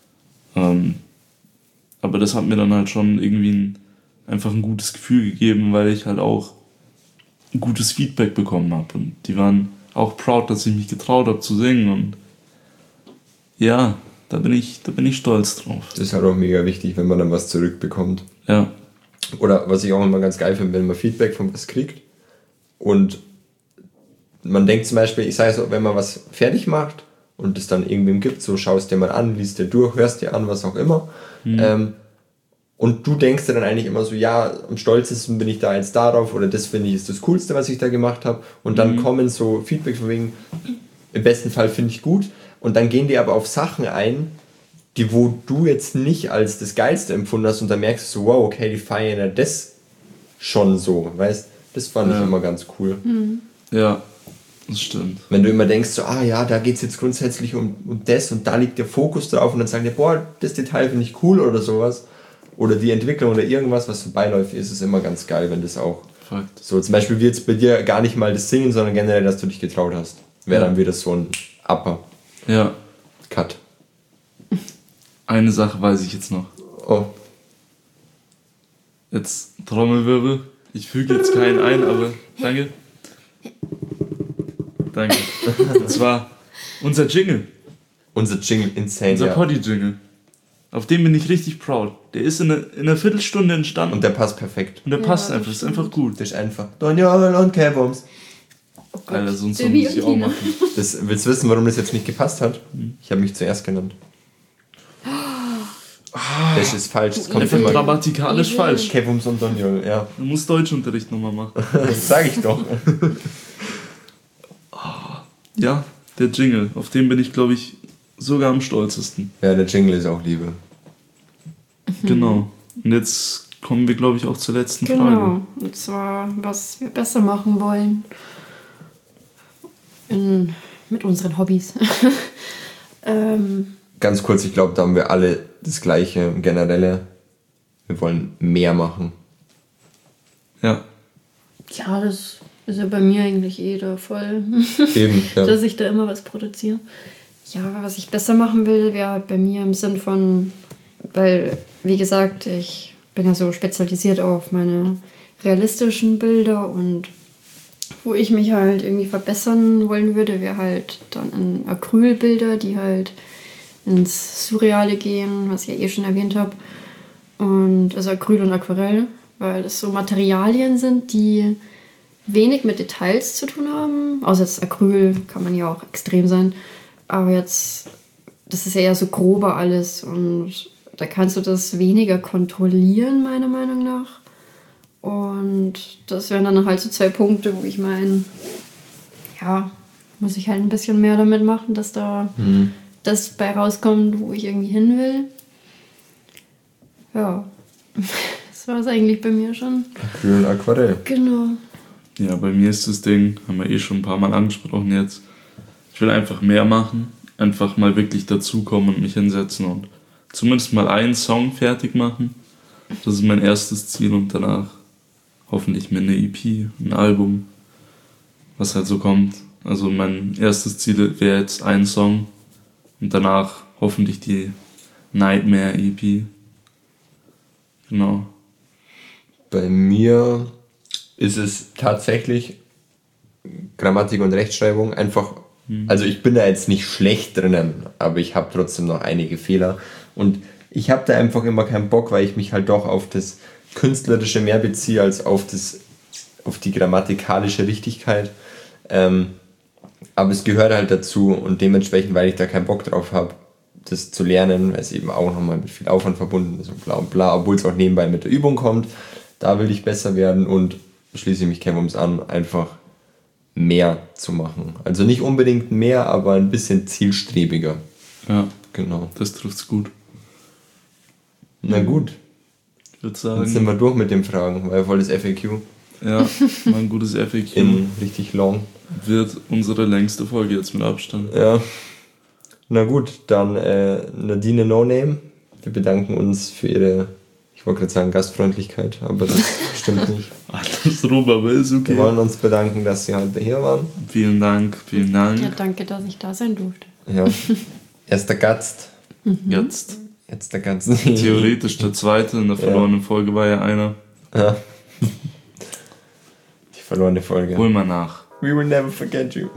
Aber das hat mir dann halt schon irgendwie einfach ein gutes Gefühl gegeben, weil ich halt auch ein gutes Feedback bekommen habe. Und die waren auch proud, dass ich mich getraut habe zu singen. Und ja, da bin ich stolz drauf. Das ist halt auch mega wichtig, wenn man dann was zurückbekommt. Ja. Oder was ich auch immer ganz geil finde, wenn man Feedback von was kriegt und man denkt zum Beispiel, ich sage so, wenn man was fertig macht und es dann irgendwem gibt, so schaust dir mal an, liest dir durch, hörst dir an, was auch immer. Und du denkst dir dann eigentlich immer so, ja, am stolzesten bin ich da jetzt darauf oder das finde ich ist das Coolste, was ich da gemacht habe. Und dann kommen so Feedback von wegen, im besten Fall finde ich gut. Und dann gehen die aber auf Sachen ein, die wo du jetzt nicht als das Geilste empfunden hast und dann merkst du so, wow, okay, die feiern ja das schon so, weißt, das fand ich immer ganz cool. Ja, das stimmt. Wenn du immer denkst so, ja, da geht es jetzt grundsätzlich um das und da liegt der Fokus drauf und dann sagen die, boah, das Detail finde ich cool oder sowas oder die Entwicklung oder irgendwas, was so beiläufig ist, ist immer ganz geil, wenn das auch Fakt. so, zum Beispiel wie jetzt bei dir gar nicht mal das Singen, sondern generell, dass du dich getraut hast, wäre dann wieder so ein Upper Ja. Cut. Eine Sache weiß ich jetzt noch. Oh. Jetzt Trommelwirbel. Ich füge jetzt keinen ein, aber danke. Danke. Und zwar unser Jingle. Unser Jingle, insane, Unser ja. Poddy-Jingle. Auf den bin ich richtig proud. Der ist in einer Viertelstunde entstanden. Und der passt perfekt. Und der Ja, passt das einfach. Das ist einfach gut. Das ist einfach Daniel und K-Bombs. Oh Gott. Alter, so ein Song Silvi muss ich und auch Tina. machen. Willst du wissen, warum das jetzt nicht gepasst hat? Ich habe mich zuerst genannt. Das ist falsch. Das kommt Einfach immer. grammatikalisch Evil. falsch. K-Bombs und Daniel, ja. Du musst Deutschunterricht nochmal machen. Das sag ich doch. Ja, der Jingle. Auf den bin ich, glaube ich, sogar am stolzesten. Ja, der Jingle ist auch Liebe. Genau. Und jetzt kommen wir, glaube ich, auch zur letzten Frage. Genau. Und zwar, was wir besser machen wollen. Mit unseren Hobbys. Ganz kurz, ich glaube, da haben wir alle das gleiche generelle. Wir wollen mehr machen. Ja. Ja, das ist ja bei mir eigentlich der Fall. Eben, ja. Dass ich da immer was produziere. Ja, was ich besser machen will, wäre halt bei mir im Sinn von, weil, wie gesagt, ich bin ja so spezialisiert auf meine realistischen Bilder und wo ich mich halt irgendwie verbessern wollen würde, wäre halt dann in Acrylbilder, die halt ins Surreale gehen, was ich ja eh schon erwähnt habe. Und also Acryl und Aquarell, weil das so Materialien sind, die wenig mit Details zu tun haben. Außer jetzt Acryl kann man ja auch extrem sein. Aber jetzt, das ist ja eher so grober alles und da kannst du das weniger kontrollieren, meiner Meinung nach. Und das wären dann halt so 2 Punkte, wo ich meine, ja, muss ich halt ein bisschen mehr damit machen, dass da das bei rauskommt, wo ich irgendwie hin will. Ja, das war es eigentlich bei mir schon. Acryl und Aquarell. Genau. Ja, bei mir ist das Ding, haben wir eh schon ein paar Mal angesprochen jetzt. Ich will einfach mehr machen, einfach mal wirklich dazukommen und mich hinsetzen und zumindest mal einen Song fertig machen. Das ist mein erstes Ziel und danach hoffentlich mir eine EP, ein Album, was halt so kommt. Also mein erstes Ziel wäre jetzt ein Song und danach hoffentlich die Nightmare EP. Genau. Bei mir ist es tatsächlich Grammatik und Rechtschreibung einfach, also ich bin da jetzt nicht schlecht drinnen, aber ich habe trotzdem noch einige Fehler und ich habe da einfach immer keinen Bock, weil ich mich halt doch auf das Künstlerische mehr beziehe als auf die grammatikalische Richtigkeit. Aber es gehört halt dazu und dementsprechend, weil ich da keinen Bock drauf habe, das zu lernen, weil es eben auch nochmal mit viel Aufwand verbunden ist und bla und bla, obwohl es auch nebenbei mit der Übung kommt, da will ich besser werden und schließe ich mich K-Bombs an, einfach mehr zu machen. Also nicht unbedingt mehr, aber ein bisschen zielstrebiger. Ja, Genau. das trifft's gut. Na gut, Ich würde dann sind sagen, wir durch mit den Fragen, weil voll das FAQ. Ja, mal ein gutes FAQ. In richtig long. Wird unsere längste Folge jetzt mit Abstand. Ja. Na gut, dann Nadine No Name. Wir bedanken uns für ihre, ich wollte gerade sagen Gastfreundlichkeit, aber das stimmt nicht. Alles rum, aber ist okay. Wir wollen uns bedanken, dass Sie heute hier waren. Vielen Dank, vielen Dank. Ja, danke, dass ich da sein durfte. Ja. Erster Gast. Jetzt. Jetzt der Gast. Theoretisch der zweite, in der verlorenen Folge war ja einer. Ja. Die verlorene Folge. Hol mal nach. We will never forget you.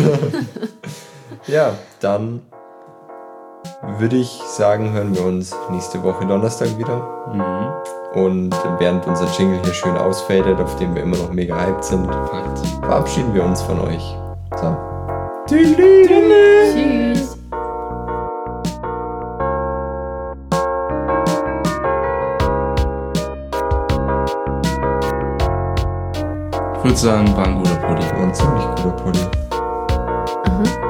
Ja, dann würde ich sagen, hören wir uns nächste Woche Donnerstag wieder. Und während unser Jingle hier schön ausfadet, auf dem wir immer noch mega hyped sind, verabschieden wir uns von euch. So. Tschüss. Ich würde sagen, war ein guter Pulli. War ein ziemlich guter Pulli. Aha.